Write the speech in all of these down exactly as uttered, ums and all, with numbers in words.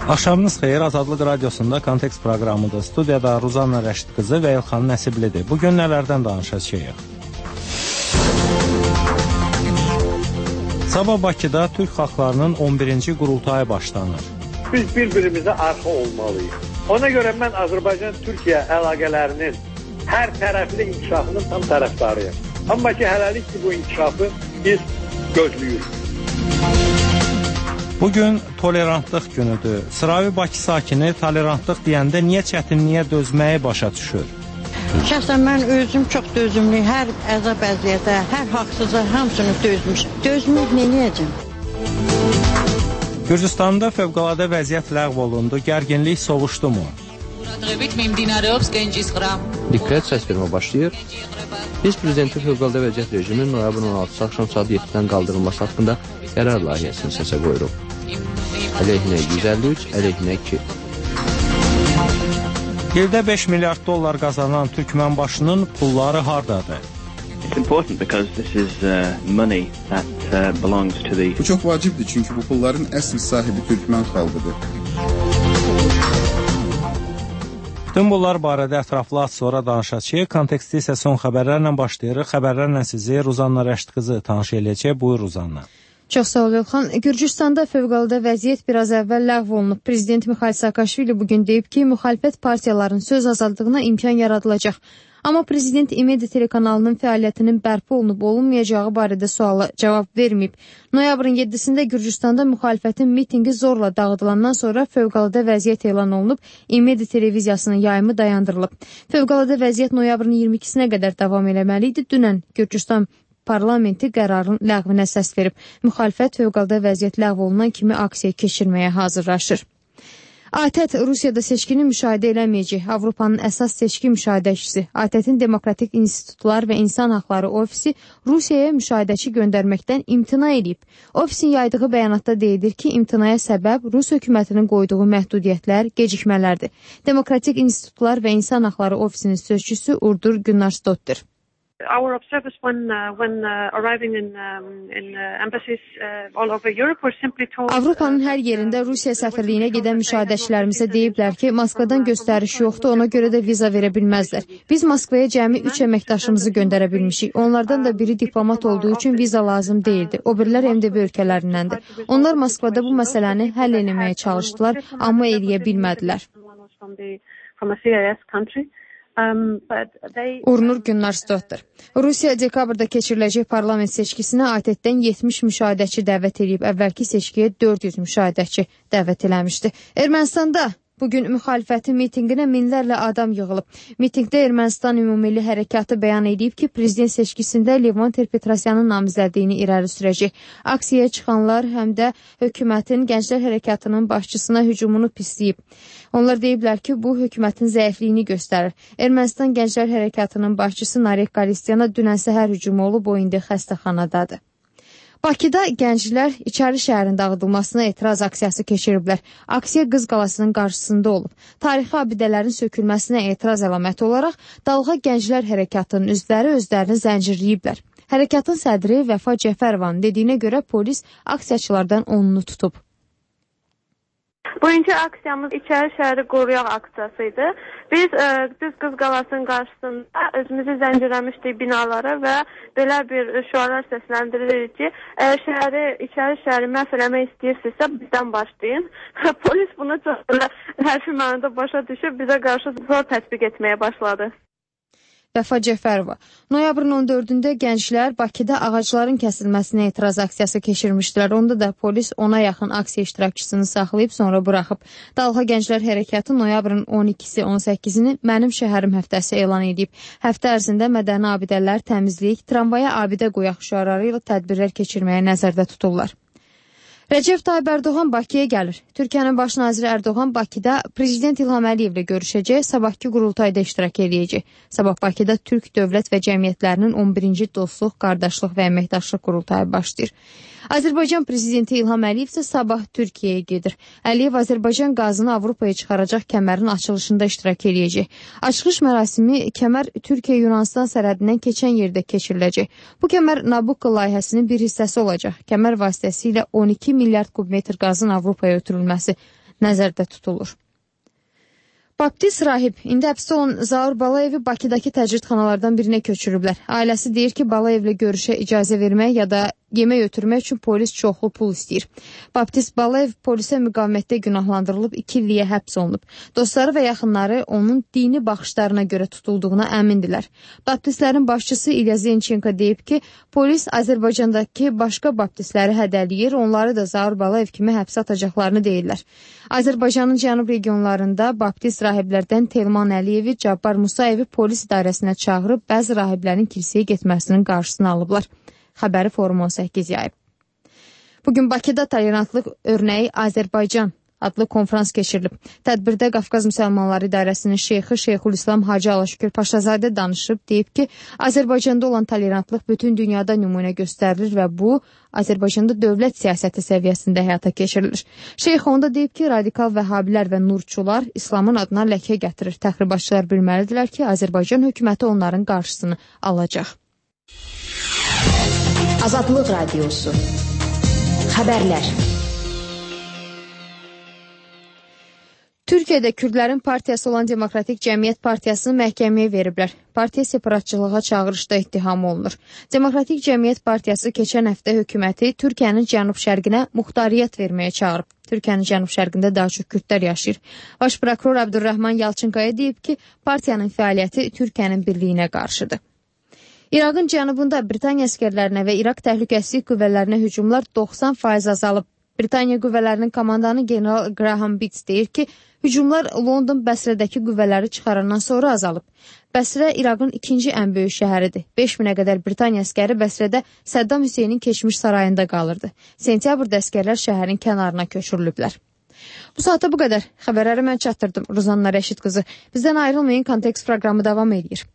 Axşamınız xeyir, Azadlıq Radiosunda Kontekst proqramıdır. Studiyada Ruzanna Rəşid qızı və İlxan Nəsiblidir. Bugün nələrdən danışacağıq? Sabah Bakıda Türk xalqlarının on birinci qurultayı başlanır. Biz bir-birimizə arxa olmalıyıq. Ona görə mən Azərbaycan-Türkiyə əlaqələrinin hər tərəfli inkişafının tam tərəfdarıyım. Amma ki, hələlik ki, bu inkişafı biz gözləyirik. Bugün tolerantlıq günüdür. Sıravi Bakı sakini tolerantlıq deyəndə niyə çətinliyə dözməyi başa düşür? Şəxsən mən özüm çox dözümlü, hər əzab əziyyətə, hər haqsıza hamısını dözmüşəm. Dözmür neyəcəm? Gürcüstanda fövqəladə vəziyyət ləğv olundu. Gərginlik sovuşdu mu? Diqqət səs vermə başlayır. Biz prezidentin fövqəladə vəziyyət rejiminin noyabrın on altısı axşam saat yeddidən qaldırılması haqqında qərar layihəsini səsə qoyuruq. Əleyhinə yüz əlli üç, əleyhinə iki. İldə beş milyard dollar qazanan Türkmənbaşının pulları hardadır? Bu çox vacibdir, çünki bu pulların əsl sahibi Türkmən xalqıdır. Bütün bunlar barədə ətraflı az sonra danışacağıq. Konteksti isə son xəbərlərlə başlayırıq. Xəbərlərlə sizi Ruzanna Rəşid qızı tanış eləyəcək. Buyur Ruzanna. Çox sağ ol İlxan. Gürcüstanda fövqəladə vəziyyət biraz əvvəl ləğv olunub. Prezident Mikhail Saakashvili bugün deyib ki, müxalifət partiyaların söz azadlığına imkan yaradılacaq. Amma prezident İMEDİA telekanalının fəaliyyətinin bərpa olunub olunmayacağı barədə suala cavab verməyib. Noyabrın yeddisində Gürcüstanda müxalifətin mitingi zorla dağıdılandan sonra fövqəladə vəziyyət elan olunub, İMEDİA televiziyasının yayımı dayandırılıb. Fövqəladə vəziyyət noyabrın iyirmi ikisinə qədər davam eləməli idi. Dünən Gürcüstan parlamenti qərarın ləğvinə səs verib. Müxalifət fövqəladə vəziyyət ləğv olunan kimi aksiya keçirməyə hazırlaşır. A T E T Rusiyada seçkini müşahidə eləməyəcək. Avropanın əsas seçki müşahidəçisi A T E T-in Demokratik İnstitutlar və İnsan Haqları Ofisi Rusiyaya müşahidəçi göndərməkdən imtina edib. Ofisin yaydığı bəyanatda deyilir ki, imtinaya səbəb Rus hökumətinin qoyduğu məhdudiyyətlər, gecikmələrdir. Demokratik İnstitutlar və İnsan Haqları Ofisinin sözçüsü Urdur Günnarsdottir. Our observers, when uh, when uh, arriving in um, in uh, embassies uh, all over Europe, were simply told. Avropanın hər yerində Rusiya səfirliyinə gedən müşahidəçilərimizə deyiblər ki, Moskvadan göstəriş yoxdur, ona görə də viza verə bilməzlər. Biz Moskvaya cəmi üç əməkdaşımızı göndərə bilmişik. Onlardan da biri diplomat olduğu üçün viza lazım deyildi. O birilər M D B ölkələrindəndir. Onlar Moskvada bu məsələni həll etməyə çalışdılar, amma eləyə bilmədilər. Urnur Günnarsdottir. Rusiya dekabrda keçiriləcək parlament seçkisinə A T E T-dən yetmiş müşahidəçi dəvət edib. Əvvəlki seçkiyə dörd yüz müşahidəçi dəvət eləmişdi. Ermənistanda bugün müxalifətin mitinqinə minlərlə adam yığılıb. Mitinqdə Ermənistan Ümumilli Hərəkatı bəyan edib ki, prezident seçkisində Levon Ter-Petrosyanın namizədliyini irəli sürəcək. Aksiyaya çıxanlar həm də hökumətin Gənclər Hərəkatının başçısına hücumunu pisləyib. Onlar deyiblər ki, bu hökumətin zəifliyini göstərir. Ermənistan Gənclər Hərəkatının başçısı Narek Qalistyana dünən səhər hücumu olub, o indi xəstəxanadadır. Bakıda gənclər İçəri şəhərin dağıdılmasına etiraz aksiyası keçiriblər. Aksiya Qız Qalasının qarşısında olub. Tarixi abidələrin sökülməsinə etiraz əlaməti olaraq Dalğa Gənclər Hərəkatının üzvləri özlərini zəncirləyiblər. Hərəkatın sədri Vəfa Cəfərovanın dediyinə görə polis aksiyaçılardan onunu tutub. Bugünkü aksiyamız İçəri şəhəri qoruyaq aksiyasıydı. Biz e, düz Qız Qalasının qarşısında özümüzü zəncirləmişdik binalara və belə bir şüarlar səsləndiririk ki, e, şəhəri, İçəri şəhəri məhv eləmək istəyirsinizsə bizdən başlayın. Polis bunu çox hərfi mənada başa düşüb bizə qarşı zor tətbiq etməyə başladı. Vəfa Cəfərova. Noyabrın on dördündə gənclər Bakıda ağacların kəsilməsinə etiraz aksiyası keçirmişdilər. Onda da polis ona yaxın aksiya iştirakçısını saxlayıb sonra buraxıb. Dalğa Gənclər Hərəkatı noyabrın on ikisi on səkkizini Mənim şəhərim həftəsi elan edib. Həftə ərzində mədəni abidələr, təmizlik, tramvaya abidə qoyaq şüarları ilə tədbirlər keçirməyə nəzərdə tuturlar. Rəcəb Tayyib Ərdoğan Bakıya gəlir. Türkiyənin baş naziri Ərdoğan Bakıda Prezident İlham Əliyevlə görüşəcək, sabahki qurultayda iştirak edəcək. Sabah Bakıda Türk dövlət və cəmiyyətlərinin on birinci dostluq, qardaşlıq və əməkdaşlıq qurultayı başlayır. Azərbaycan Prezidenti İlham Əliyev isə sabah Türkiyəyə gedir. Əliyev Azərbaycan qazını Avropaya çıxaracaq kəmərin açılışında iştirak edəcək. Açılış mərasimi kəmər Türkiyə-Yunanistan sərhədindən keçən yerdə keçiriləcək. Bu kəmər Nabucco layihəsinin bir hissəsi olacaq. Kəmər vasitəsilə on iki milyard kubmetr qazın Avropaya ötürülməsi nəzərdə tutulur. Baptist rahib indi həbsdə olan Zaur Balayevi Bakıdakı təcridxanalardan birinə köçürüblər. Ailəsi deyir ki, Balayevlə görüşə icazə vermək ya da yemək ötürmək üçün polis çoxlu pul istəyir. Baptist Balayev polisə müqavimətdə günahlandırılıb, iki illiyə həbs olunub. Dostları və yaxınları onun dini baxışlarına görə tutulduğuna əmindilər. Baptistlərin başçısı İlya Zenchenko deyib ki, polis Azərbaycandakı başqa baptistləri hədələyir, onları da Zaur Balayev kimi həbsə atacaqlarını deyirlər. Azərbaycanın cənub regionlarında baptist rahiblərdən Telman Əliyevi, Cabbar Musayevi polis idarəsinə çağırıb, bəzi rahiblərin kilsəyə getməsinin qarşısını alıblar. Xəbəri Forum on səkkiz yayıb. Bugün Bakıda tolerantlıq örnəyi Azərbaycan adlı konferans keçirilib. Tədbirdə Qafqaz Müsəlmanları İdarəsinin şeyxi Şeyxülislam Hacı Alaşükür Paşazadə danışıb, deyib ki, Azərbaycanda olan tolerantlıq bütün dünyada nümunə göstərilir və bu, Azərbaycanda dövlət siyasəti səviyyəsində həyata keçirilir. Şeyx onda deyib ki, radikal vəhabilər və nurçular İslamın adına ləkə gətirir. Təxribatçılar bilməlidirlər ki, Azərbaycan hökuməti onların qarşısını alacaq. Azadlıq Radiosu. Xəbərlər. Türkiyədə Kürdlərin partiyası olan Demokratik Cəmiyyət Partiyasını məhkəməyə veriblər. Partiya separatçılığa çağırışda ittiham olunur. Demokratik Cəmiyyət Partiyası keçən həftə hökuməti Türkiyənin cənub-şərqinə muxtariyyət verməyə çağırıb. Türkiyənin cənub-şərqində daha çox kürdlər yaşayır. Baş prokuror Abdurrahman Yalçınkaya deyib ki, partiyanın fəaliyyəti Türkiyənin birliyinə qarşıdır. İraqın cənubunda Britaniya əskərlərinə və İraq təhlükəsizlik qüvvələrinə hücumlar doxsan faiz azalıb. Britaniya qüvvələrinin komandanı General Graham Bitts deyir ki, hücumlar London Bəsrədəki qüvvələri çıxarandan sonra azalıb. Bəsrə İraqın ikinci ən böyük şəhəridir. beş minə qədər Britaniya əskəri Bəsrədə Səddam Hüseynin keçmiş sarayında qalırdı. Sentyabrda əskərlər şəhərin kənarına köçürülüblər. Bu saata bu qədər. Xəbərləri mən çatdırdım. Ruzanna Rəşid qızı. Bizdən ayrılmayın, Kontekst proqramı davam edir.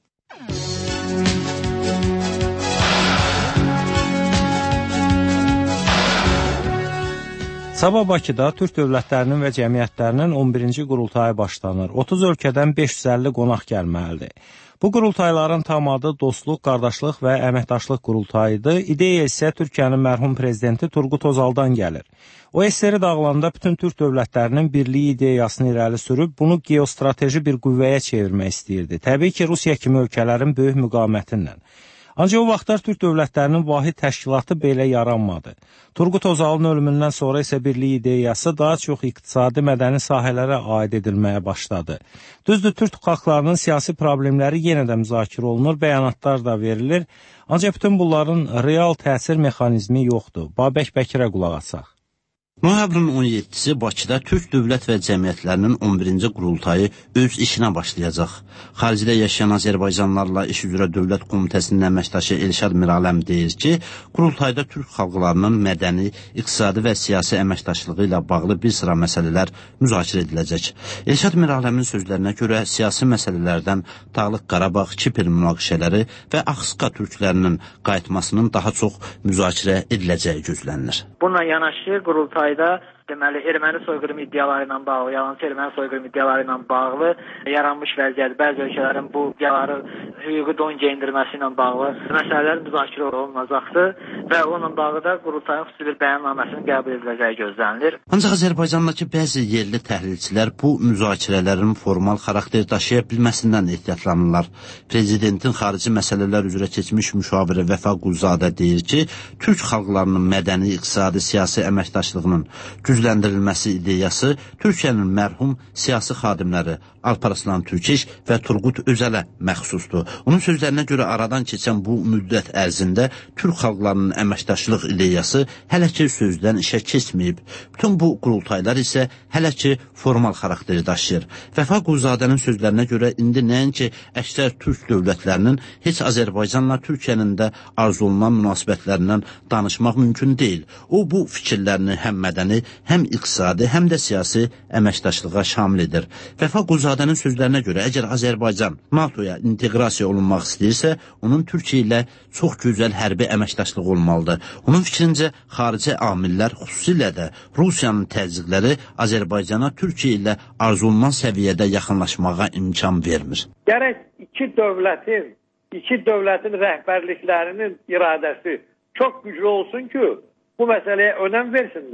Sabah Bakıda Türk dövlətlərinin və cəmiyyətlərinin on birinci qurultayı başlanır. otuz ölkədən beş yüz əlli qonaq gəlməlidir. Bu qurultayların tam adı Dostluq, Qardaşlıq və Əməkdaşlıq qurultayıdır. İdeya isə Türkiyənin mərhum prezidenti Turgut Özaldan gəlir. O S S R dağılanda bütün Türk dövlətlərinin birliyi ideyasını irəli sürüb, bunu geostrateji bir qüvvəyə çevirmək istəyirdi. Təbii ki, Rusiya kimi ölkələrin böyük müqamətinlə. Ancaq o vaxtlar Türk dövlətlərinin vahid təşkilatı belə yaranmadı. Turgut Özalın ölümündən sonra isə birlik ideyası daha çox iqtisadi, mədəni sahələrə aid edilməyə başladı. Düzdür, Türk xalqlarının siyasi problemləri yenə də müzakirə olunur, bəyanatlar da verilir. Ancaq bütün bunların real təsir mexanizmi yoxdur. Babək Bəkirə qulaq asaq. Noyabrın on yeddisi Bakıda Türk dövlət və cəmiyyətlərinin on birinci qurultayı öz işinə başlayacaq. Xaricdə yaşayan Azərbaycanlılarla iş üzrə Dövlət Komitəsinin əməkdaşı Elşad Miraləm deyir ki, qurultayda Türk xalqlarının mədəni, iqtisadi və siyasi əməkdaşlığı ilə bağlı bir sıra məsələlər müzakirə ediləcək. Elşad Miraləmin sözlərinə görə siyasi məsələlərdən Dağlıq Qarabağ, Kipr münaqişələri və Axıska türklərinin qayıtmasının daha çox müzakirə ediləcəyi gözlənilir. Bununla yanaşı qurultay da deməli erməni soyqırım iddiaları ilə bağlı, yalançı erməni soyqırım iddiaları ilə bağlı yaranmış vəziyyət, bəzi ölkələrin bu iddiaları hüquqi don geyindirməsi ilə bağlı məsələlər müzakirə olunacaqdır və onunla bağlı da qurultayın xüsusi bir bəyannaməsinin qəbul ediləcəyi gözlənilir. Ancaq Azərbaycandakı bəzi yerli təhlilçilər bu müzakirələrin formal xarakter daşıya bilməsindən ehtiyatlanırlar. Prezidentin xarici məsələlər üzrə keçmiş müşaviri Vəfa Quluzadə deyir ki, Türk xalqlarının mədəni, iqtisadi, siyasi əməkdaşlığının gücləndirilməsi ideyası Türkiyənin mərhum siyasi xadimləri Alparslan Türkeş və Turgut Özələ məxsusdur. Onun sözlərinə görə aradan keçən bu müddət ərzində Türk xalqlarının əməkdaşlıq ideyası hələ ki sözdən işə keçməyib. Bütün bu qurultaylar isə hələ ki formal xarakteri daşıyır. Vəfa Quluzadənin sözlərinə görə indi nəinki əksər Türk dövlətlərinin heç Azərbaycanla Türkiyənin də arzu olunan münasibətlərindən danışmaq mümkün deyil. O bu fikirlərini həm mədəni, həm iqtisadi, həm də siyasi əməkdaşlığa şamil edir. Vəfa Quluzadənin sözlərinə görə əgər Azərbaycan NATOya inteqrasiya olunmaq istəyirsə, onun Türkiyə ilə çox gözəl hərbi əməkdaşlığı olmalıdır. Onun fikrincə xarici amillər, xüsusilə də Rusiyanın təzyiqləri Azərbaycana Türkiyə ilə arzu olunan səviyyədə yaxınlaşmağa imkan vermir. Gərək iki dövlətin, iki dövlətin rəhbərliklərinin iradəsi çox güclü olsun ki, bu məsələyə önəm versinlər.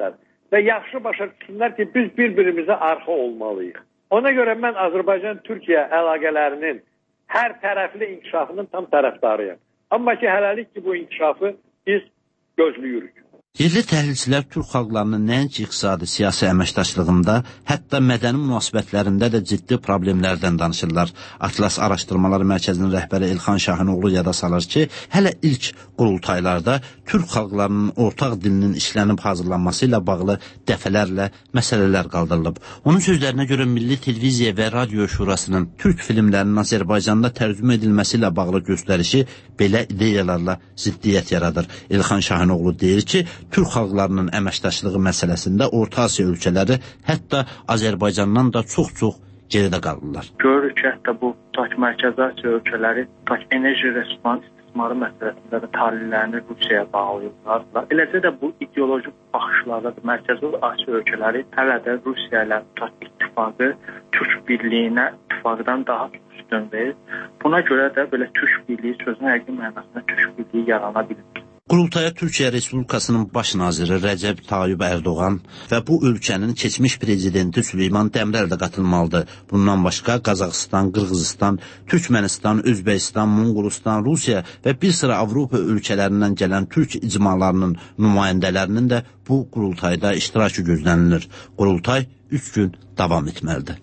və yaxşı başa düşsünlər ki, biz bir-birimizə arxa olmalıyıq. Ona görə mən Azərbaycan-Türkiyə əlaqələrinin hər tərəfli inkişafının tam tərəfdarıyam. Amma ki, hələlik ki, bu inkişafı biz gözləyirik. Yerli təhlilçilər türk xalqlarının nəinki iqtisadi, siyasi əməkdaşlığında, hətta mədəni münasibətlərində də ciddi problemlərdən danışırlar. Atlas Araşdırmalar Mərkəzinin rəhbəri İlxan Şahinoğlu yada salır ki, hələ ilk qurultaylarda türk xalqlarının ortaq dilinin işlənib hazırlanması ilə bağlı dəfələrlə məsələlər qaldırılıb. Onun sözlərinə görə Milli Televiziya və Radio Şurasının türk filmlərinin Azərbaycanda tərcümə edilməsi ilə bağlı göstərişi belə ideyalarla ziddiyyət yaradır. İlxan Şahinoğlu deyir ki, türk xalqlarının əməkdaşlığı məsələsində Orta Asiya ölkələri hətta Azərbaycandan da çox-çox geridə qalırlar. Görürük ki, hətta bu tak Mərkəzi Asiya ölkələri tak enerji resurslarının istismarı məsələsində də talihlərini Rusiyaya bağlayırlar. Eləcə də bu ideoloji baxışlarda da Mərkəzi Asiya ölkələri hələ də Rusiya ilə tak ittifaqı Türk birliyinə ittifaqdan daha üstün verir. Buna görə də belə Türk birliyi sözünün həqiqi mənasında Türk birliyi yarana bilir. Qurultaya Türkiyə Respublikasının baş naziri Rəcəb Tayyib Ərdoğan və bu ölkənin keçmiş prezidenti Süleyman Dəmirəl də qatılmalıdır. Bundan başqa Qazaxıstan, Qırğızistan, Türkmənistan, Özbəkistan, Monqolistan, Rusiya və bir sıra Avropa ölkələrindən gələn türk icmalarının nümayəndələrinin də bu qurultayda iştirakı gözlənilir. Qurultay üç gün davam etməlidir.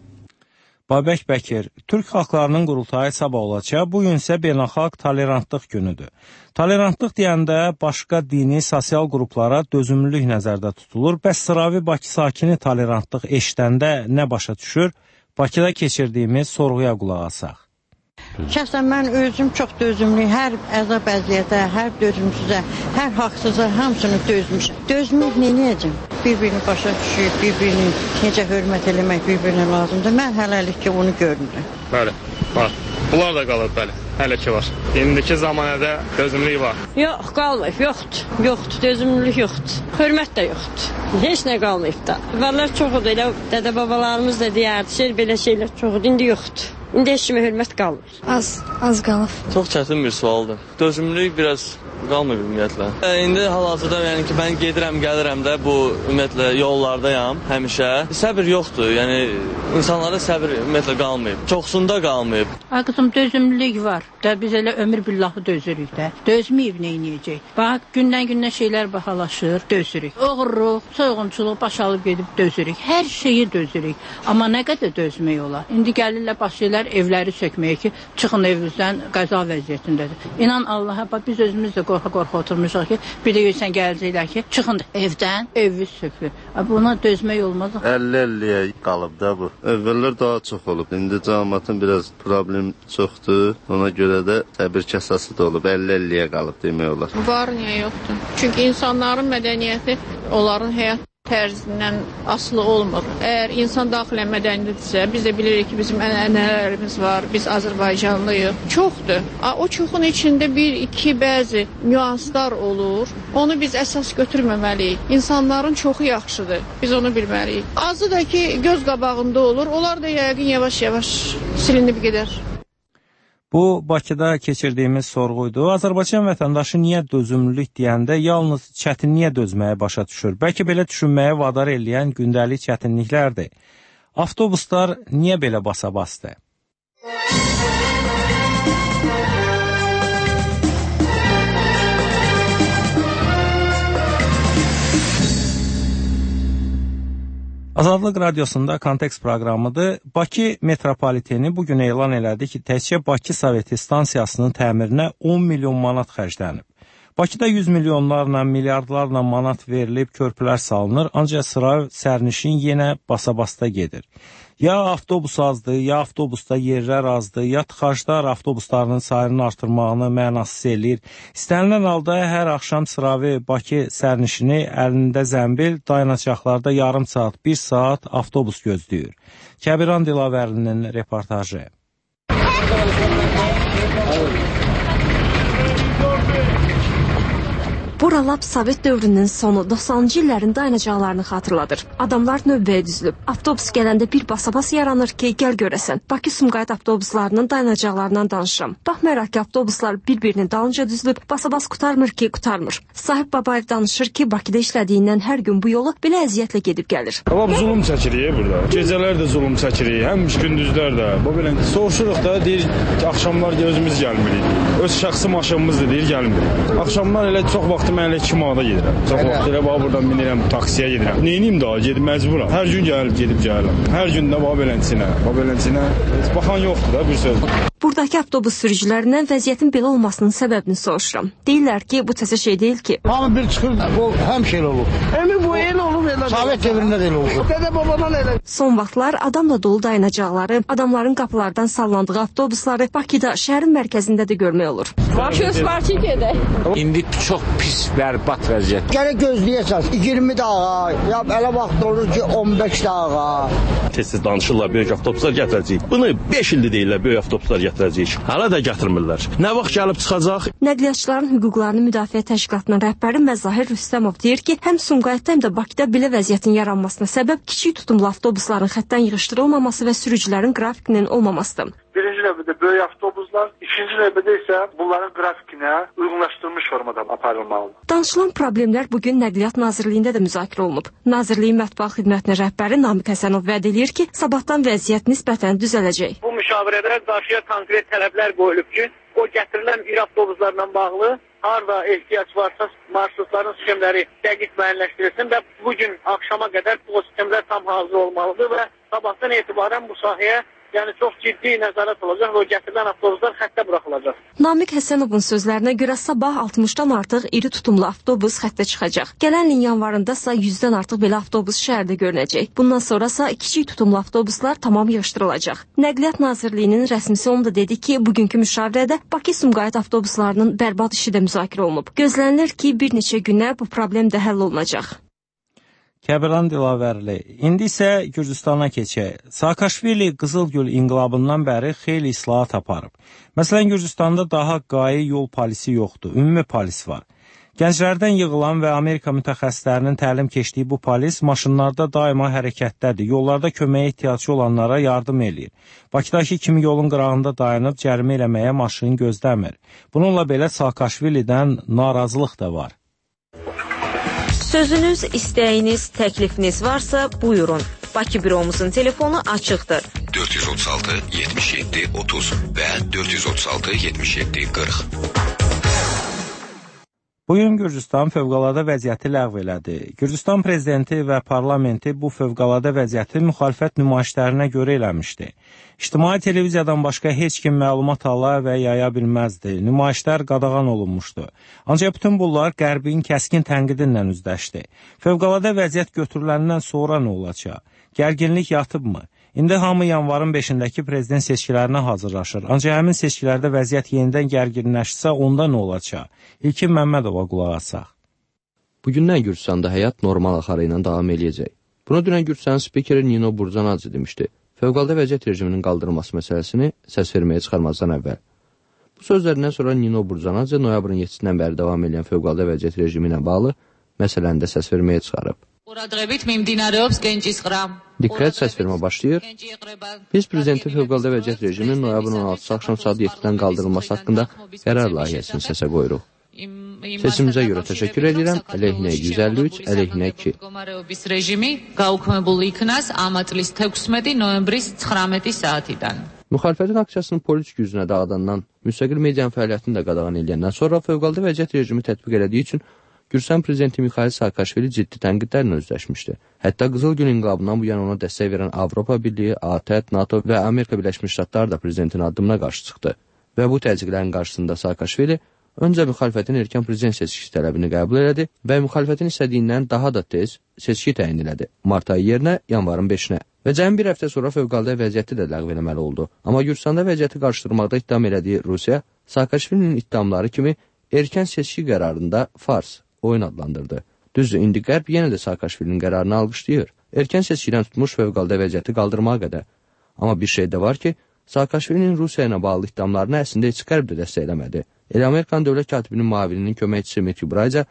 Babək Bəkir, Türk xalqlarının qurultayı sabah olacaq, bu gün isə beynəlxalq tolerantlıq günüdür. Tolerantlıq deyəndə başqa dini, sosial qruplara dözümlülük nəzərdə tutulur. Bəs sıravi Bakı sakini tolerantlıq eşidəndə nə başa düşür? Bakıda keçirdiyimiz sorğuya qulaq asaq. Şəxsən mən özüm çox dözümlüyüm. Hər əzab əziyyətə, hər dözümsüzə, hər haqsıza hamısını dözmüşəm. Dözməyib neynəyəcəm? Bir-birini başa düşüb, bir-birini necə hörmət eləmək bir-birinə lazımdır. Mən hələlik ki, onu görmürəm. Bəli, var. Bunlar da qalıb, bəli. Hələ ki var. İndiki zamanədə dözümlülük var. Yox, qalmayıb, yoxdur. Yoxdur, dözümlülük yoxdur. Hörmət də yoxdur. Heç nə qalmayıb da. Əvvəllər çoxudur, elə dədə-babalarımız da deyərdi, şey, belə şeylər çoxudur, indi yoxdur. İndi heç kimə hörmət qalmır. Az, az qalıb. Çox çətin bir sualdır. Dözümlülük biraz qalmır ümumiyyətlə. E, indi hal-hazırda yəni ki, mən gedirəm, gəlirəm də bu ümumiyyətlə yollardayam həmişə. Səbir yoxdur, yəni insanlarda səbir ümumiyyətlə qalmayıb. Çoxsunda qalmayıb. Ay qızım, dözümlülük var. Da biz elə ömür billahı dözürük də. Dözməyib neynəyəcək? Bax, gündən-gündən şeylər bahalaşır, dözürük. Oğurluq, soyğunçuluq baş alıb gedib dözürük. Hər şeyi dözürük. Amma nə qədər dözmək olar? İndi gəlirlər başlayırlar evləri sökməyə ki, çıxın evinizdən, qəza vəziyyətindədir. İnan Allaha, bax, biz özümüz də qorxa-qorxa oturmuşuq ki, bir də görsən gələcəklər ki, çıxın evdən, eviniz sökülür. Buna dözmək olmaz. əlli əlliyə qalıb da bu. Əvvəllər daha çox olub. İndi cəmiyyətin biraz problem çoxdur. Ona görə də səbir kəsası da olub. əlli əlliyə qalıb demək olar. Var, niyə yoxdur? Çünki insanların mədəniyyəti onların həyat tərzindən asılı olmur. Əgər insan daxilən mədəniyyətdirsə, biz də bilirik ki, bizim ənənələrimiz var, biz Azərbaycanlıyıq. Çoxdur. O çoxun içində bir, iki bəzi nüanslar olur. Onu biz əsas götürməməliyik. İnsanların çoxu yaxşıdır. Biz onu bilməliyik. Azı da ki, göz qabağında olur. Onlar da yəqin yavaş-yavaş silinib gedər. Bu, Bakıda keçirdiyimiz sorğuydu. Azərbaycan vətəndaşı niyə dözümlülük deyəndə yalnız çətinliyə dözməyə başa düşür? Bəlkə belə düşünməyə vadar eləyən gündəlik çətinliklərdir. Avtobuslar niyə belə basa-basdır? Azadlıq Radiosunda Kontekst proqramıdır. Bakı metropoliteni bugün elan elədi ki, təkcə Bakı Soveti stansiyasının təmirinə on milyon manat xərclənib. Bakıda yüz milyonlarla, milyardlarla manat verilib, körpülər salınır, ancaq sıra sərnişin yenə basa-basta gedir. Ya avtobus azdır, ya avtobusda yerlər azdır, ya tıxaclar avtobuslarının sayının artırmağını mənasız eləyir. İstənilən halda hər axşam sıravi Bakı sərnişini əlində zəmbil, dayanacaqlarda yarım saat, bir saat avtobus gözləyir. Kəbiran Dilavərlinin reportajı. Bura lap Sovet dövrünün sonu doxsanıncı illərin dayanacaqlarını xatırladır. Adamlar növbəyə düzülüb. Avtobus gələndə bir basabas yaranır ki, gəl görəsən. Bakı-Sumqayıt avtobuslarının dayanacaqlarından danışıram. Baxmayaraq ki, avtobuslar bir-birinin dalınca düzülüb, basabas qutarmır ki, qutarmır. Sahib Babayev danışır ki, Bakıda işlədiyindən hər gün bu yolu belə əziyyətlə gedib gəlir. Amma zulüm çəkirik burada. Gecələr də zulüm çəkirik, həm gündüzlər də. Bu belə soruşuruq da, deyir ki, axşamlar özümüz gəlmirik. Öz şəxsi maşınımızdır, deyir gəlmirik. Axşamlar elə çox vaxt mən elə iki manata gedirəm. Çox vaxt elə bax buradan minirəm, taksiyə gedirəm. Neyniyim daha, gedib məcburam. Hər gün gəlib gedib gəlirəm. Hər gün də bax belənçinə, bax belənçinə. Heç baxan yoxdur da bir söz. Buradakı avtobus sürücülərindən vəziyyətin belə olmasının səbəbini soruşuram. Deyirlər ki, bu təzə şey deyil ki. Hamı bir çıxır, bu həmişə elə olur. Əmi bu elə olub elə. Sovet dövründə də elə olub. Dədə babadan elə. Son vaxtlar adamla dolu dayanacaqları, adamların qapılardan sallandığı avtobusları Bakıda, şəhərin mərkəzində də görmək olur. Bakıyoruz, Bakıya gedək. İndi çox pis, bərbat vəziyyət. Gələk gözləyəcəz. iyirmi dəqiqə, ya elə vaxt olur ki, on beş dəqiqə. Tez-tez danışırlar, böyük avtobuslar gətirəcəyik. Bunu beş ildir deyirlər, böyük avtobuslar gətirəcəyik. Hala da gətirmirlər. Nə vaxt gəlib çıxacaq? Nəqliyyatçıların hüquqlarını müdafiə təşkilatının rəhbəri Məzahir Rüstəmov deyir ki, həm Sumqayıtda, həm də Bakıda belə vəziyyətin yaranmasına səbəb kiçik tutumlu avtobusların xəttdən yığışdırılmaması və sürücülərin qrafikinin olmamasıdır. Birinci növbədə böyük avtobuslar, ikinci növbədə isə bunların qrafikinə uyğunlaşdırılmış formada aparılmalıdır. Danışılan problemlər bugün Nəqliyyat Nazirliyində də müzakirə olunub. Nazirliyin mətbuat xidmətinin rəhbəri Namiq Həsənov vəd edir ki, sabahdan vəziyyət nisbətən düzələcək. Bu müşavirədə qarşıya konkret tələblər qoyulub ki, o gətirilən iri avtobuslarla bağlı harda ehtiyac varsa marşrutların sxemləri dəqiq müəyyənləşdirilsin və bugün axşama qədər bu sxemlər tam hazır olmalıdır və sabahdan etibarən bu sahəyə yəni çox ciddi nəzarət olacaq və o gətirilən avtobuslar xəttə buraxılacaq. Namiq Həsənovun sözlərinə görə sabah altmışdan artıq iri tutumlu avtobus xəttə çıxacaq. Gələn ilin yanvarında isə yüzdən artıq belə avtobus şəhərdə görünəcək. Bundan sonra isə kiçik tutumlu avtobuslar tamam yığışdırılacaq. Nəqliyyat Nazirliyinin rəsmisi onu da dedi ki, bugünkü müşavirədə Bakı-Sumqayıt avtobuslarının bərbad işi də müzakirə olunub. Gözlənilir ki, bir neçə günə bu problem də həll olunacaq. Kəbran Dilavərli. İndi isə Gürcüstana keçək. Saakaşvili Qızılgül inqilabından bəri xeyli islahat aparıb. Məsələn, Gürcüstanda daha qayi yol polisi yoxdur, ümumi polis var. Gənclərdən yığılan və Amerika mütəxəssislərinin təlim keçdiyi bu polis maşınlarda daima hərəkətdədir. Yollarda köməyə ehtiyacı olanlara yardım eləyir. Bakıdakı kimi yolun qırağında dayanıb cərimə eləməyə maşın gözləmir. Bununla belə Saakaşvilidən narazılıq da var. Sözünüz, istəyiniz, təklifiniz varsa buyurun. Bakı büromuzun telefonu açıqdır. dörd yüz otuz altı yetmiş yeddi otuz və dörd yüz otuz altı yetmiş yeddi qırx. Bugün Gürcüstan fövqəladə vəziyyəti ləğv elədi. Gürcüstan prezidenti və parlamenti bu fövqəladə vəziyyəti müxalifət nümayişlərinə görə eləmişdi. İctimai televiziyadan başqa heç kim məlumat ala və yaya bilməzdi. Nümayişlər qadağan olunmuşdu. Ancaq bütün bunlar Qərbin kəskin tənqidinlə üzləşdi. Fövqəladə vəziyyət götürüləndən sonra nə olacaq? Gərginlik yatıbmı? İndi hamı yanvarın beşindəki prezident seçkilərinə hazırlaşır. Ancaq həmin seçkilərdə vəziyyət yenidən gərginləşsə, onda nə olacaq? İlkin Məmmədova qulaq asaq. Bugündən Gürcüstanda həyat normal axarı ilə davam eləyəcək. Bunu dünən Gürcüstanın spikeri Nino Burcanadze demişdi. Fövqəladə vəziyyət rejiminin qaldırılması məsələsini səs verməyə çıxarmazdan əvvəl. Bu sözlərindən sonra Nino Burcanadze noyabrın yeddisindən bəri davam edən fövqəladə vəziyyət rejimi ilə bağlı məsələni də səs verməyə çıxarıb. Diqqət, səs vermə başlayır. Biz prezidentin fövqəladə vəziyyət rejiminin noyabrın on altısı axşam saat yeddidən qaldırılması haqqında qərar layihəsini səsə qoyuruq. Seçimizə görə təşəkkür edirəm. Əleyhinə yüz əlli üç, əleyhinə iki. Müxalifətin aksiyasının polis gücünə dağıdandan, müstəqil medianın fəaliyyətini də qadağan edəndən sonra fövqəladə vəziyyət rejimi tətbiq elədiyi üçün Gürcüstan prezidenti Mikhail Saakashvili ciddi tənqidlərlə üzləşmişdi. Hətta Qızılgül inqilabından bu yana ona dəstək verən Avropa Birliyi, A T Ə, NATO və Amerika Birləşmiş Ştatları da prezidentin addımına qarşı çıxdı. Və bu təzyiqlərin qarşısında Saakashvili öncə müxalifətin erkən prezident seçkisi tələbini qəbul elədi və müxalifətin istədiyindən daha da tez seçki təyin elədi. Mart ayı yerinə yanvarın beşinə. Və cəmi bir həftə sonra fövqəladə vəziyyəti də ləğv eləməli oldu. Amma Gürcüstanda vəziyyəti qarşıdırmaqda ittiham elədiyi Rusiya, Saakashvilinin ittihamları kimi erkən seçki qərarında fars, oyun adlandırdı. Düzdür, indi Qərb yenə də Saakashvilinin qərarını alqışlayır. Erkən seçkidən tutmuş fövqəladə vəziyyəti qaldırmağa qədər. Amma bir şey də var ki, Saakashvilinin Rusiya ilə bağlı ittihamlarını əslində heç Qərb də dəstəkləmədi. Elə Amerikan dövlət katibinin müavininin köməkçisi Matthew Brayca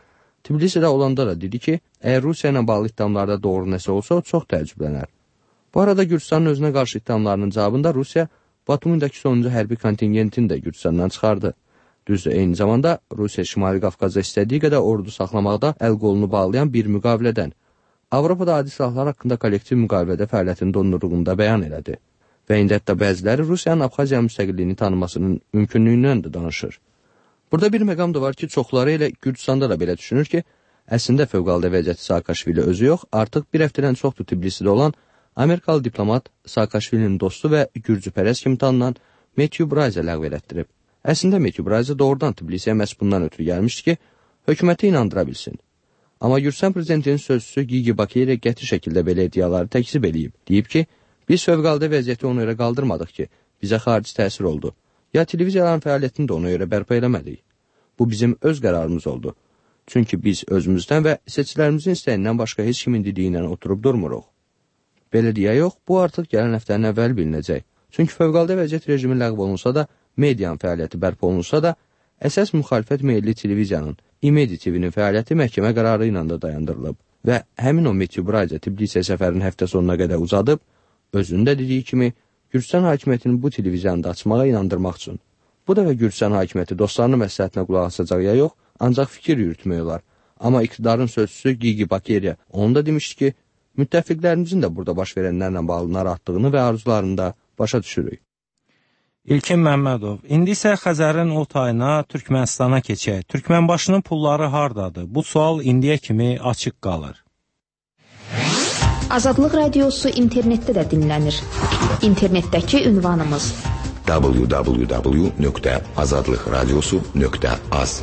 Tbilisidə olanda da dedi ki, əgər Rusiya ilə bağlı ittihamlarda doğru nəsə olsa, o çox təəccüblənər. Bu arada Gürcüstanın özünə qarşı ittihamlarının cavabında Rusiya Batumundakı sonuncu hərbi kontingentini də Gürcüstandan çıxardı. Düzdür, eyni zamanda Rusiya Şimali Qafqazda istədiyi qədər ordu saxlamaqda əl qolunu bağlayan bir müqavilədən Avropada adi silahlar haqqında kollektiv müqavilədə fəaliyyətini dondurduğunu da bəyan elədi. Və indi hətta bəziləri Rusiyanın Abxaziya müstəqilliyini tanımasının mümkünlüyündən də danışır. Burada bir məqam da var ki, çoxları elə Gürcüstanda da belə düşünür ki, əslində fövqəladə vəziyyəti Saakashvili özü yox, artıq bir həftədən çoxdur Tbilisidə olan Amerikalı diplomat Saakashvilinin dostu və gürcüpərəst kimi tanınan Matthew Bryce ləğv elətdirib. Əslində Matthew Bryce doğrudan Tbilisiyə məhz bundan ötürü gəlmişdi ki, hökuməti inandıra bilsin. Amma Gürcüstan prezidentinin sözçüsü Gigi Bakirya qəti şəkildə belə iddiaları təkzib eləyib. Deyib ki, biz fövqəladə vəziyyəti ona görə qaldırmadıq ki, bizə xarici təsir oldu. Ya televiziyaların fəaliyyətini də ona görə bərpa eləmədik. Bu bizim öz qərarımız oldu. Çünki biz özümüzdən və seçilərimizin istəyindən başqa heç kimin dediyindən oturub durmuruq. Belə deyə yox, bu artıq gələn həftənin əvvəl bilinəcək. Çünki fövqəladə vəziyyət rejimi ləğv olunsa da, medianın fəaliyyəti bərpa olunsa da, əsas müxalifət meyilli televiziyanın, İmedi T V-nin fəaliyyəti məhkəmə qərarı ilə də dayandırılıb və həmin o Matthew Bryce Tbilisiyə səfərin həftə sonuna qədər uzadıb, özünün də dediyi kimi, Gürcüstan hakimiyyətini bu televiziyanı da açmağa inandırmaq üçün. Bu dəfə Gürcüstan hakimiyyəti dostlarının məsləhətinə qulaq asacaq ya yox, ancaq fikir yürütmək olar. Amma iqtidarın sözçüsü Gigi Bakirya onu da demişdi ki, müttəfiqlərimizin də burada baş verənlərlə bağlı narahatlığını və arzularını da başa düşürük. İlkin Məmmədov, indi isə Xəzərin o tayına Türkmənistana keçək. Türkmənbaşının pulları hardadır? Bu sual indiyə kimi açıq qalır. Azadlıq Radiosu internetdə də dinlənir. İnternetdəki ünvanımız w w w nöqtə azadlıqradiosu nöqtə az.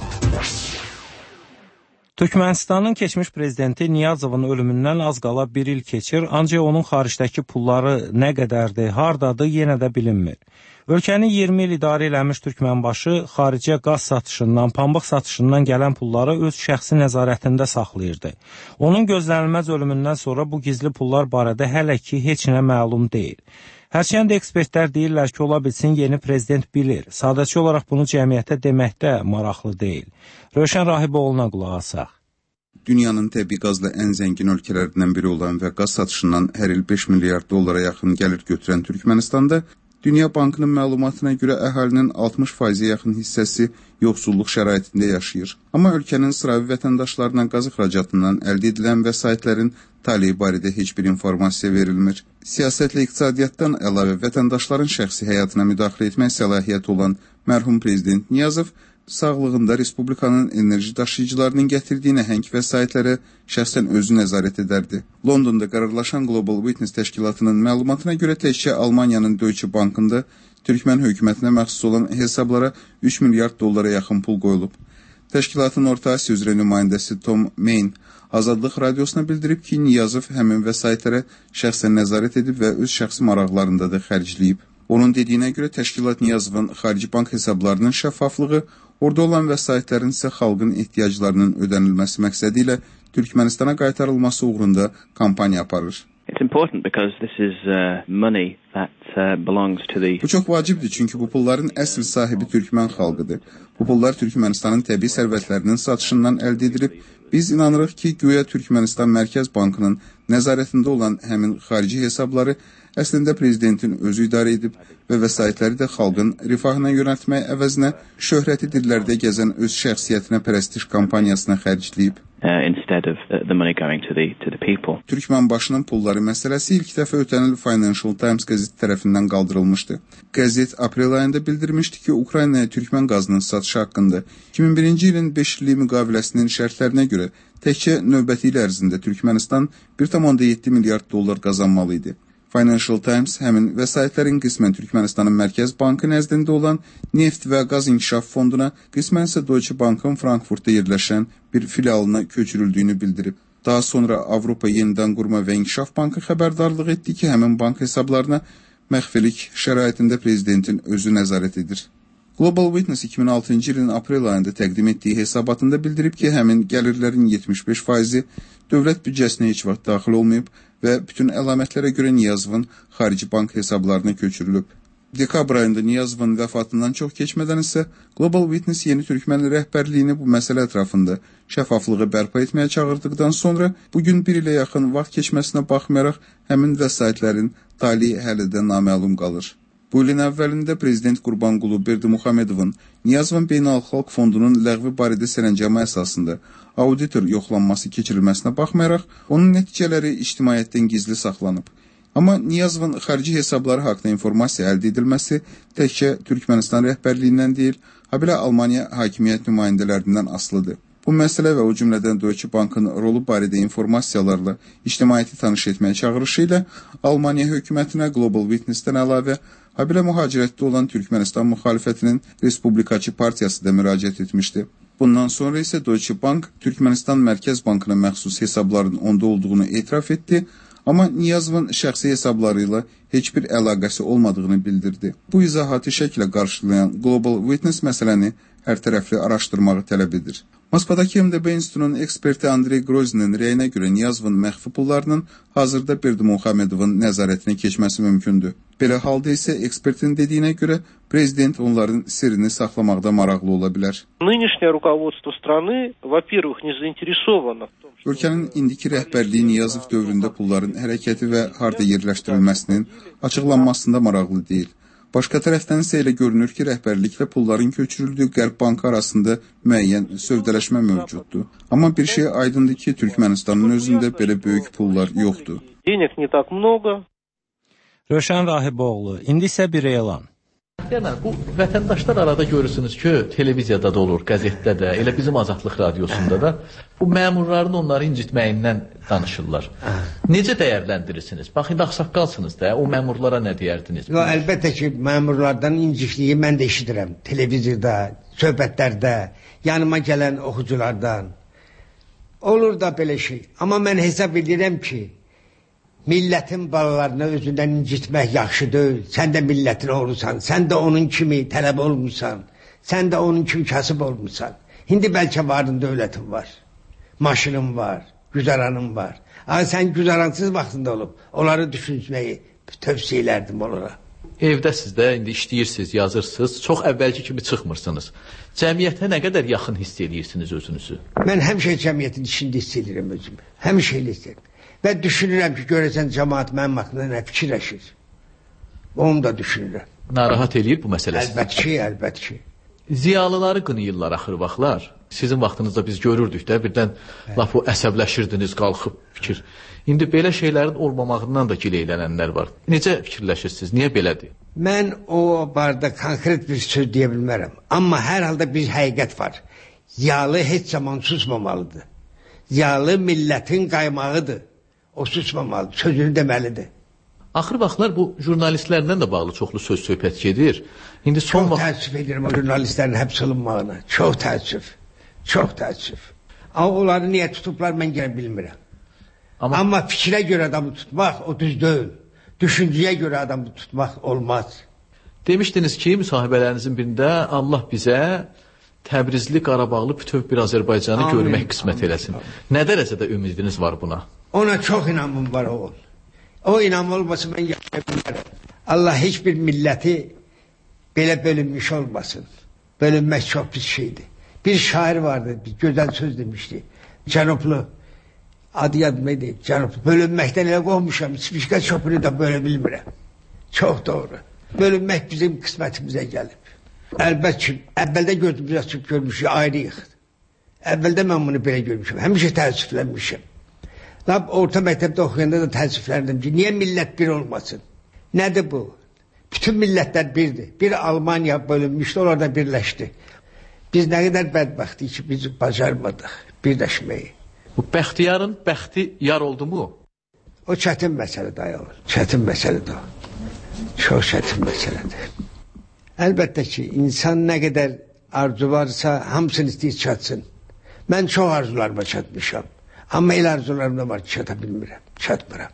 Türkmənistanın keçmiş prezidenti Niyazovun ölümündən az qala bir il keçir, ancaq onun xaricdəki pulları nə qədərdir, hardadır, yenə də bilinmir. Ölkəni iyirmi il idarə eləmiş Türkmənbaşı xaricə qaz satışından, pambıq satışından gələn pulları öz şəxsi nəzarətində saxlayırdı. Onun gözlənilməz ölümündən sonra bu gizli pullar barədə hələ ki heç nə məlum deyil. Hərçənd ekspertlər deyirlər ki, ola bilsin yeni prezident bilir. Sadəcə olaraq bunu cəmiyyətə deməkdə maraqlı deyil. Rövşən Rahiboğlu'na qulaq asaq. Dünyanın təbii qazla ən zəngin ölkələrindən biri olan və qaz satışından hər il beş milyard dollara yaxın gəlir götürən Türkmənistanda Dünya Bankının məlumatına görə əhalinin altmış faizə yaxın hissəsi yoxsulluq şəraitində yaşayır. Amma ölkənin sıravi vətəndaşlarına qaz ixracatından əldə edilən vəsaitlərin taleyi barədə heç bir informasiya verilmir. Siyasətlə iqtisadiyyatdan əlavə vətəndaşların şəxsi həyatına müdaxilə etmək səlahiyyəti olan mərhum prezident Niyazov sağlığında Respublikanın enerji daşıyıcılarının gətirdiyi nəhəng vəsaitlərə şəxsən özü nəzarət edərdi. Londonda qərarlaşan Global Witness təşkilatının məlumatına görə təkcə Almaniyanın Deutsche Bankında Türkmən hökumətinə məxsus olan hesablara üç milyard dollara yaxın pul qoyulub. Təşkilatın Orta Asiya üzrə nümayəndəsi Tom Main Azadlıq Radiosuna bildirib ki, Niyazov həmin vəsaitlərə şəxsən nəzarət edib və öz şəxsi maraqlarında da xərcləyib. Onun dediyinə görə təşkilat Niyazovun xarici bank hesablarının şəffaflığı, orada olan vəsaitlərin isə xalqın ehtiyaclarının ödənilməsi məqsədi ilə Türkmənistana qaytarılması uğrunda kampaniya aparır. Bu çox vacibdir, çünki bu pulların əsl sahibi Türkmən xalqıdır. Bu pullar Türkmənistanın təbii sərvətlərinin satışından əldə edilib. Biz inanırıq ki, güya Türkmənistan Mərkəz Bankının nəzarətində olan həmin xarici hesabları əslində prezidentin özü idarə edib və vəsaitləri də xalqın rifahına yönəltmək əvəzinə şöhrəti dillərdə gəzən öz şəxsiyyətinə pərəstiş kampaniyasına xərcləyib. Türkmənbaşının pulları məsələsi ilk dəfə ötən il Financial Times qəzeti tərəfindən qaldırılmışdı. Qəzet aprel ayında bildirmişdi ki, Ukraynaya Türkmən qazının satışı haqqında iki min birinci ilin beş illik müqaviləsinin şərtlərinə görə təkcə növbəti il ərzində Türkmənistan bir tam yeddi milyard dollar qazanmalı idi. Financial Times həmin vəsaitlərin qismən Türkmənistanın Mərkəz Bankı nəzdində olan Neft və Qaz İnkişaf Fonduna, qismən isə Deutsche Bankın Frankfurtda yerləşən bir filialına köçürüldüyünü bildirib. Daha sonra Avropa Yenidən Qurma və İnkişaf Bankı xəbərdarlıq etdi ki, həmin bank hesablarına məxfilik şəraitində prezidentin özü nəzarət edir. Global Witness iki min altıncı ilin aprel ayında təqdim etdiyi hesabatında bildirib ki, həmin gəlirlərin yetmiş beş faizi dövlət büdcəsinə heç vaxt daxil olmayıb və bütün əlamətlərə görə Niyazovun xarici bank hesablarına köçürülüb. Dekabr ayında Niyazovun vəfatından çox keçmədən isə Global Witness Yeni Türkmen rəhbərliyini bu məsələ ətrafında şəffaflığı bərpa etməyə çağırdıqdan sonra bugün bir ilə yaxın vaxt keçməsinə baxmayaraq həmin vəsaitlərin talihi hələ də naməlum qalır. Bu ilin əvvəlində Prezident Qurbanqulu Berdimuhamedovun Niyazovun Beynəlxalq Fondunun ləğvi barədə sərəncamı əsasında auditor yoxlanması keçirilməsinə baxmayaraq onun nəticələri ictimaiyyətdən gizli saxlanıb. Amma Niyazovun xarici hesabları haqqında informasiya əldə edilməsi təkcə Türkmənistan rəhbərliyindən deyil, habelə Almaniya hakimiyyət nümayəndələrindən asılıdır. Bu məsələ və o cümlədən Deutsche Bankın rolu barədə informasiyalarla ictimaiyyəti tanış etməyə çağırışı ilə Almaniya hökumətinə Global Witness-dən əlavə, habelə mühacirətdə olan Türkmənistan müxalifətinin Respublikaçı Partiyası da müraciət etmişdi. Bundan sonra isə Deutsche Bank Türkmənistan Mərkəz Bankına məxsus hesabların onda olduğunu etiraf etdi, amma Niyazovun şəxsi hesabları ilə heç bir əlaqəsi olmadığını bildirdi. Bu izahatı şəklə qarşılayan Global Witness məsələni hər tərəfli araşdırmağı tələb edir. Moskvadakı M D B İnstitutunun eksperti Andrey Grozinin rəyinə görə Niyazovun məxfi pullarının hazırda Berdimuhamedovun nəzarətinə keçməsi mümkündür. Belə halda isə ekspertin dediyinə görə prezident onların sirrini saxlamaqda maraqlı ola bilər. Nынешнее руководство страны, во-первых, не заинтересовано. Ölkənin indiki rəhbərliyi Niyazov dövründə pulların hərəkəti və harda yerləşdirilməsinin açıqlanmasında maraqlı deyil. Başqa tərəfdən isə elə görünür ki, rəhbərliklə pulların köçürüldüyü Qərb Bankı arasında müəyyən sövdələşmə mövcuddur. Amma bir şey aydındır ki, Türkmənistanın özündə belə böyük pullar yoxdur. Денег не так много. Rövşən Rahiboğlu, indi isə bir elan. Yəni, bu vətəndaşlar arada görürsünüz ki, televiziyada da olur, qəzetdə də, elə bizim Azadlıq radiosunda da bu məmurların onları incitməyindən danışırlar. Necə dəyərləndirirsiniz? Bax, indi ağsaqqalsınız da, o məmurlara nə deyərdiniz? Yo, əlbəttə ki, məmurlardan incikliyi mən də eşidirəm. Televiziyada, söhbətlərdə, yanıma gələn oxuculardan. Olur da belə şey. Amma mən hesab edirəm ki, millətin balalarını özündən incitmək yaxşı deyil. Sən də millətin oğlusan, sən də onun kimi tələb olmuşsan, sən də onun kimi kasıb olmuşsan. İndi bəlkə varın dövlətin var, maşının var, güzaranın var. Amma sən güzaransız vaxtında olub, onları düşünməyi tövsiyə elərdim onlara. Evdəsiz də, indi işləyirsiniz, yazırsınız, çox əvvəlki kimi çıxmırsınız. Cəmiyyətə nə qədər yaxın hiss edirsiniz özünüzü? Mən həmişə cəmiyyətin içində hiss edirəm özümü, həmişə elə hiss edirəm. Və düşünürəm ki, görəsən cəmaat mənim haqqında nə fikirləşir. Onu da düşünürəm. Narahat eləyir bu məsələsi? Əlbət ki, əlbət ki. Ziyalıları qınayırlar axır vaxtlar. Sizin vaxtınızda biz görürdük də, birdən laf o əsəbləşirdiniz, qalxıb fikir. İndi belə şeylərin olmamağından da gileylənənlər var. Necə fikirləşirsiniz? Niyə belədir? Mən o barədə konkret bir söz deyə bilmərəm. Amma hər halda bir həqiqət var. Ziyalı heç zaman susmamalıdır. Ziyalı millətin qaymağıdır. O susmamalıdır, sözünü deməlidir. Axır vaxtlar bu jurnalistlərdən də bağlı çoxlu söz söhbət gedir. İndi son çox vaxt... təəssüf edirəm o jurnalistlərin həbs olunmağına. Çox təəssüf. Çox təəssüf. Amma onları niyə tutublar mən gələ bilmirəm. Amma... Amma fikrə görə adamı tutmaq o düz deyil. Düşüncəyə görə adamı tutmaq olmaz. Demişdiniz ki, müsahibələrinizin birində Allah bizə Təbrizli, Qarabağlı bütöv bir Azərbaycanı amin, görmək qismət amin, eləsin. Amin. Nə dərəcədə ümidiniz var buna? Ona çox inamım var oğul. O inam olmasa mən yaşaya bilmərəm. Allah heç bir milləti belə bölünmüş olmasın. Bölünmək çox pis şeydir. Bir şair vardı, bir gözəl söz demişdi. Cənublu, adı yadıma deyib, Cənublu. Bölünməkdən elə qoymuşam, spişka çöpünü də bölə bilmirəm. Çox doğru. Bölünmək bizim qismətimizə gəlib. Əlbət ki, əvvəldə gözümüzü açıb görmüşük, ayrıyıq. Əvvəldə mən bunu belə görmüşüm, həmişə təəssüflənmişim. Lab orta məktəbdə oxuyanda da təəssüfləndim ki, niyə millət bir olmasın? Nədir bu? Bütün millətlər birdir. Bir Almaniya bölünmüşdü, orada birləşdi. Biz nə qədər bədbəxtik ki, biz bacarmadıq birləşməyi. Bu bəxtiyarın bəxti yar oldu mu? O çətin məsələdir, ayol. Çətin məsələdir o. Çox çətin məsələdir. Əlbəttə ki, insan nə qədər arzu varsa, hamısını istəyir çatsın. Mən çox arzularıma çatmışam. Amma elə arzularım da var ki, çata bilmirəm, çatmıram.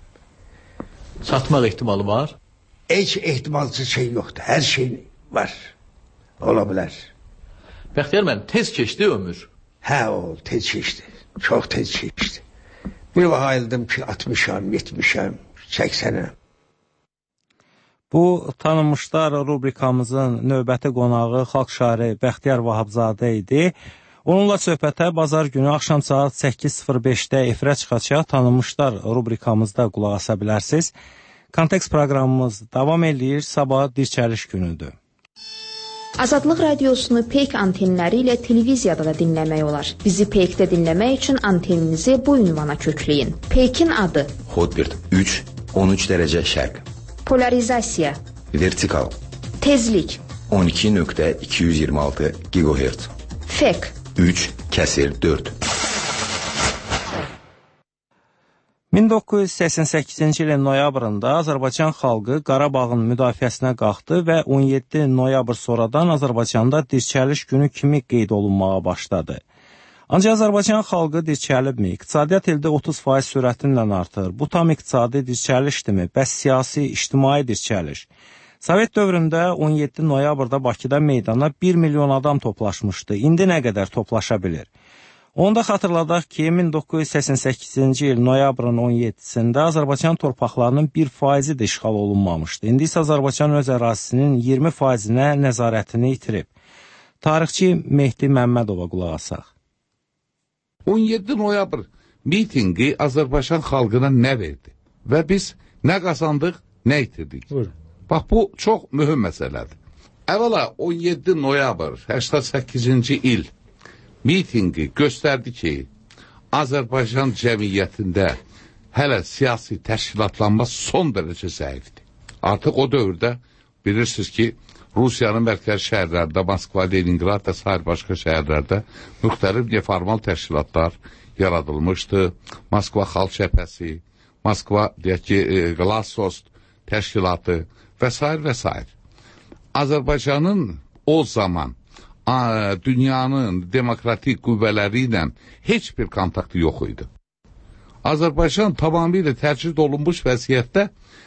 Çatmaq ehtimalı var? Heç ehtimalsız şey yoxdur, hər şey var, ola bilər. Bəxtiyar mən, tez keçdi ömür. Hə, o, tez keçdi, çox tez keçdi. Bir vaxt ayıldım ki, altmışam, yetmişəm, səksənəm. Bu tanınmışlar rubrikamızın növbəti qonağı xalq şairi Bəxtiyar Vahabzadə idi. Onunla söhbətə bazar günü axşam saat səkkiz sıfır beşdə efirə çıxacaq tanınmışlar rubrikamızda qulaq asa bilərsiniz. Kontekst proqramımız davam edir, sabah dirçəliş günüdür. Azadlıq radiosunu Peyk antenləri ilə televiziyada da dinləmək olar. Bizi Peykdə dinləmək üçün anteninizi bu ünvana kökləyin. Peykin adı Hotbird üç on üç dərəcə şərq. Polarizasiya Vertikal Tezlik on iki nöqtə iki yüz iyirmi altı gigahertz. Fek üç kəsir dörd. min doqquz yüz səksən səkkizinci ilin noyabrında Azərbaycan xalqı Qarabağın müdafiəsinə qalxdı və on yeddi noyabr sonradan Azərbaycanda dirçəliş günü kimi qeyd olunmağa başladı. Ancaq Azərbaycan xalqı dirçəlibmi? İqtisadiyyat ildə otuz faiz sürətinlə artır. Bu tam iqtisadi dirçəlişdirmi? Bəs siyasi, ictimai dirçəliş? Sovet dövründə on yeddi noyabrda Bakıda meydana bir milyon adam toplaşmışdı. İndi nə qədər toplaşa bilir? Onda xatırladaq ki, min doqquz yüz səksən səkkizinci il noyabrın on yeddisində Azərbaycan torpaqlarının bir faizi də işğal olunmamışdı. İndi isə Azərbaycan öz ərazisinin iyirmi faizinə nəzarətini itirib. Tarixçi Mehdi Məmmədova qulaq asaq. on yeddi noyabr mitinqi Azərbaycan xalqına nə verdi? Və biz nə qazandıq, nə itirdik? Buyurun. Bax, bu çox mühüm məsələdir. Əvvəla on yeddi noyabr səksən səkkizinci il mitinqi göstərdi ki, Azərbaycan cəmiyyətində hələ siyasi təşkilatlanma son dərəcə zəifdir. Artıq o dövrdə bilirsiniz ki, Rusiyanın mərkəzi şəhərlərdə, Moskva, Leningrad və sair başqa şəhərlərdə müxtəlif neformal təşkilatlar yaradılmışdı. Moskva Xalq Cəbhəsi, Moskva, deyək ki, Glasnost təşkilatı və s. və s. Azərbaycanın o zaman a, dünyanın demokratik qüvvələri ilə heç bir kontaktı yox idi. Azərbaycan tamamilə tərcid olunmuş vəziyyətdə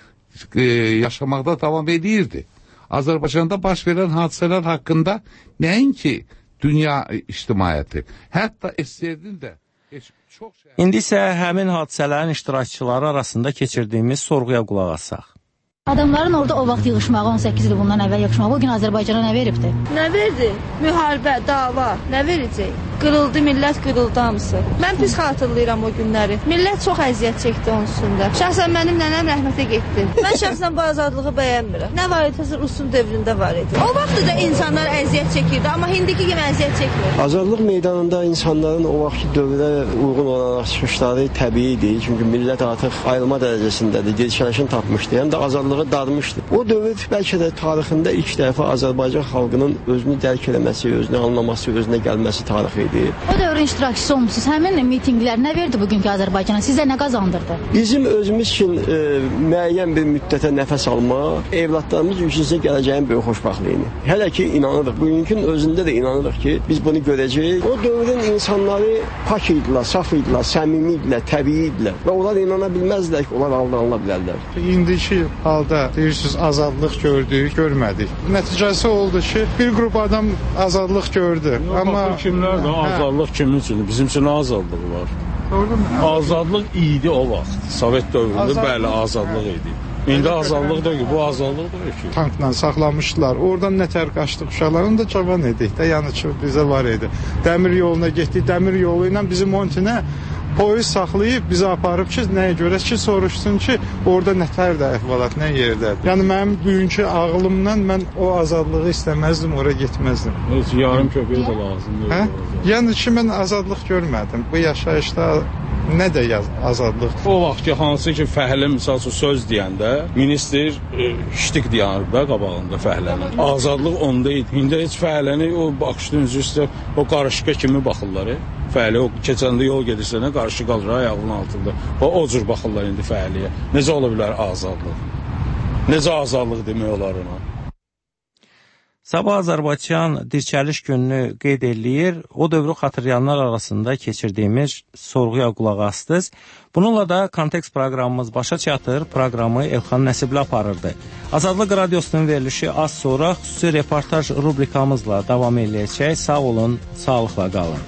e, yaşamaqda davam edirdi. Azərbaycanda baş verən hadisələr haqqında nəinki dünya ictimaiyyəti, hətta S S R-in də heç çox şey... İndi isə həmin hadisələrin iştirakçıları arasında keçirdiyimiz sorğuya qulaq asaq. Adamların orada o vaxt yığışmağı, on səkkiz il bundan əvvəl yığışmağı, o gün Azərbaycana nə veribdi? Nə verdi? Müharibə, dava, nə verəcək? Qırıldı, millət qırıldı hamısı. Mən pis xatırlayıram o günləri. Millət çox əziyyət çəkdi onun üstündə. Şəxsən mənim nənəm rəhmətə getdi. Mən şəxsən bu azadlığı bəyənmirəm. Nə var idi? Rusun dövründə var idi. O vaxt da insanlar əziyyət çəkirdi, amma indiki kimi əziyyət çəkmir. Azadlıq meydanında insanların o vaxtki dövrə uyğun olan çıxışları təbiidir. Çünki millət artıq ayılma dərəcəsindədir, dirçəlişini tapmışdı. Həm də azadlığı darmışdı. O dövr bəlkə də tarixində ilk dəfə Azərbaycan xalqının özünü dərk eləməsi, özünü anlaması, özünə gəlməsi tarixi idi. O dövrün iştirakçısı olmuşsunuz. Həmin mitinqlər nə verdi bugünkü Azərbaycana? Sizə nə qazandırdı? Bizim özümüz üçün e, müəyyən bir müddətə nəfəs almaq, evlatlarımız üçün gələcəyin böyük xoşbaxtlığını. Hələ ki inanırıq. Bugünkün özündə də inanırıq ki, biz bunu görəcəyik. O dövrün insanları pak idilər, saf idilər, səmimi idilər, təbii idilər və onlar inana bilməzdilər ki, onlar aldanıla bilərlər. İndiki halda deyirsiniz azadlıq gördük, görmədik. Nəticəsi oldu ki, bir qrup adam azadlıq gördü. Yox, amma kimlər də azadlıq kimin üçün? Bizim üçün azadlıq var. Doğru mu? Azadlıq idi o vaxt. Sovet dövründə azadlıq. Bəli, azadlıq idi. İndi azadlıq da ki, bu azadlıq da ki. Tankla saxlamışdılar. Oradan nətər qaçdıq uşaqların da cavan idik də, yəni ki, bizə var idi. Dəmir yoluna getdik, dəmir yolu ilə bizim Montinə polis saxlayıb bizi aparıb ki, nəyə görə ki, soruşsun ki, orada nətər də əhvalat, nə yerdə. Yəni mənim bugünkü ağlımdan mən o azadlığı istəməzdim, oraya getməzdim. Heç yarım köpək də lazımdır. Hə? Yəni ki, mən azadlıq görmədim. Bu yaşayışda nə də yaz, azadlıq. O vaxt ki, hansı ki, fəhlə misal söz deyəndə, minister e, ştik deyərdi də qabağında fəhlənin. Azadlıq onda idi. İndi heç fəhləni o baxışdan üzrə o qarışqa kimi baxırlar. E? Fəhli o keçəndə yol gedirsə, qarşı qalır ayağının altında. O, o cür baxırlar indi fəhliyə. Necə ola bilər azadlıq? Necə azadlıq demək olar ona? Sabah Azərbaycan dirçəliş gününü qeyd eləyir. O dövrü xatırlayanlar arasında keçirdiyimiz sorğuya qulaq astınız. Bununla da kontekst proqramımız başa çatır. Proqramı Elxan Nəsibli aparırdı. Azadlıq radiosunun verilişi az sonra xüsusi reportaj rubrikamızla davam eləyəcək. Sağ olun, sağlıqla qalın.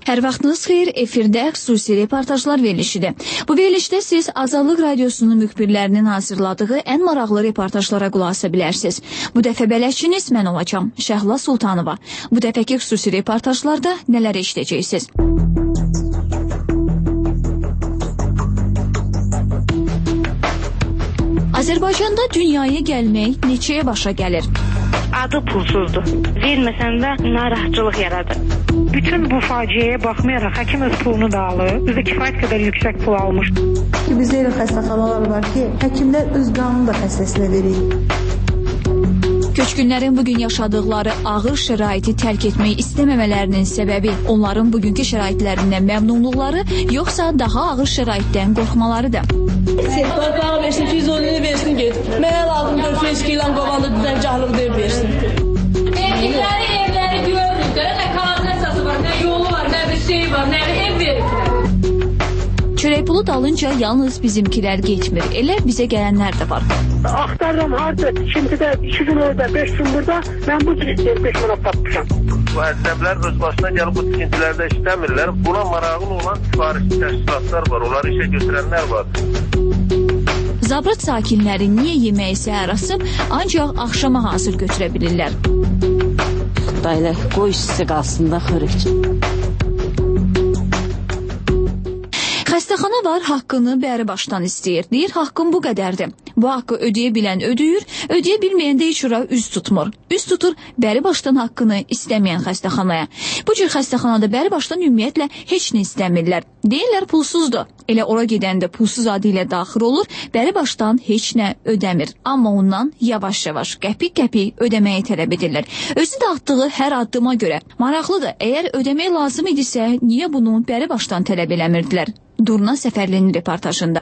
Hər vaxtınız xeyir, efirdə xüsusi reportajlar verilişidir. Bu verilişdə siz Azadlıq Radiosunun müxbirlərinin hazırladığı ən maraqlı reportajlara qulaq asa bilərsiniz. Bu dəfə bələdçiniz mən olacağam, Şəhla Sultanova. Bu dəfəki xüsusi reportajlarda nələr eşidəcəksiniz? Azərbaycanda dünyaya gəlmək neçəyə başa gəlir? Adı pulsuzdur. Verməsən də narahatçılıq yaradır. Bütün bu faciəyə baxmayaraq həkim öz pulunu da alır. Bizdə kifayət qədər yüksək pul almış. Bizdə elə xəstəxanalar var ki, həkimlər öz qanunu da xəstəsinə verir. Köçkünlərin bugün yaşadıkları ağır şəraiti tərk etmək istəməmələrinin səbəbi onların bugünkü şəraitlərindən məmnunluqları, yoxsa daha ağır şəraitdən qorxmalarıdır. Torpağı versin, iki yüz onunu versin, get. Mənə lazım dörd yüz kilan qovanda düzəncəhlıq deyib versin. Evlikləri, evləri görürük. Nə kanalizasiyası var, nə yolu var, nə bir şey var, nə bir ev veriblər. Çörək pulu dalınca yalnız bizimkilər getmir. Elə bizə gələnlər də var. Axtarıram harada, tikintidə iki gün orada, beş gün burada, mən bu cür beş manat tapmışam. Bu əsəblər öz başına gəlib bu tikintilərdə işləmirlər. Buna maraqlı olan sifariş təşkilatlar var, onları işə götürənlər var. Zabrat sakinləri niyə yeməyi səhər asıb, ancaq axşama hazır götürə bilirlər. Dayla, qoy üstü qalsın da xörək. Xəstəxana var, haqqını bəri başdan istəyir. Deyir, haqqım bu qədərdir. Bu haqqı ödəyə bilən ödəyir, ödəyə bilməyən də heç ora üz tutmur. Üz tutur bəri başdan haqqını istəməyən xəstəxanaya. Bu cür xəstəxanada bəri başdan ümumiyyətlə heç nə istəmirlər. Deyirlər, pulsuzdur. Elə ora gedəndə pulsuz adı ilə daxil olur, bəri başdan heç nə ödəmir. Amma ondan yavaş-yavaş, qəpik-qəpik ödəməyi tələb edirlər. Özü də atdığı hər addıma görə. Maraqlıdır, əgər ödəmək lazım idisə, niyə bunu bəri başdan tələb eləmirdilər? Durna Səfərlinin reportajında.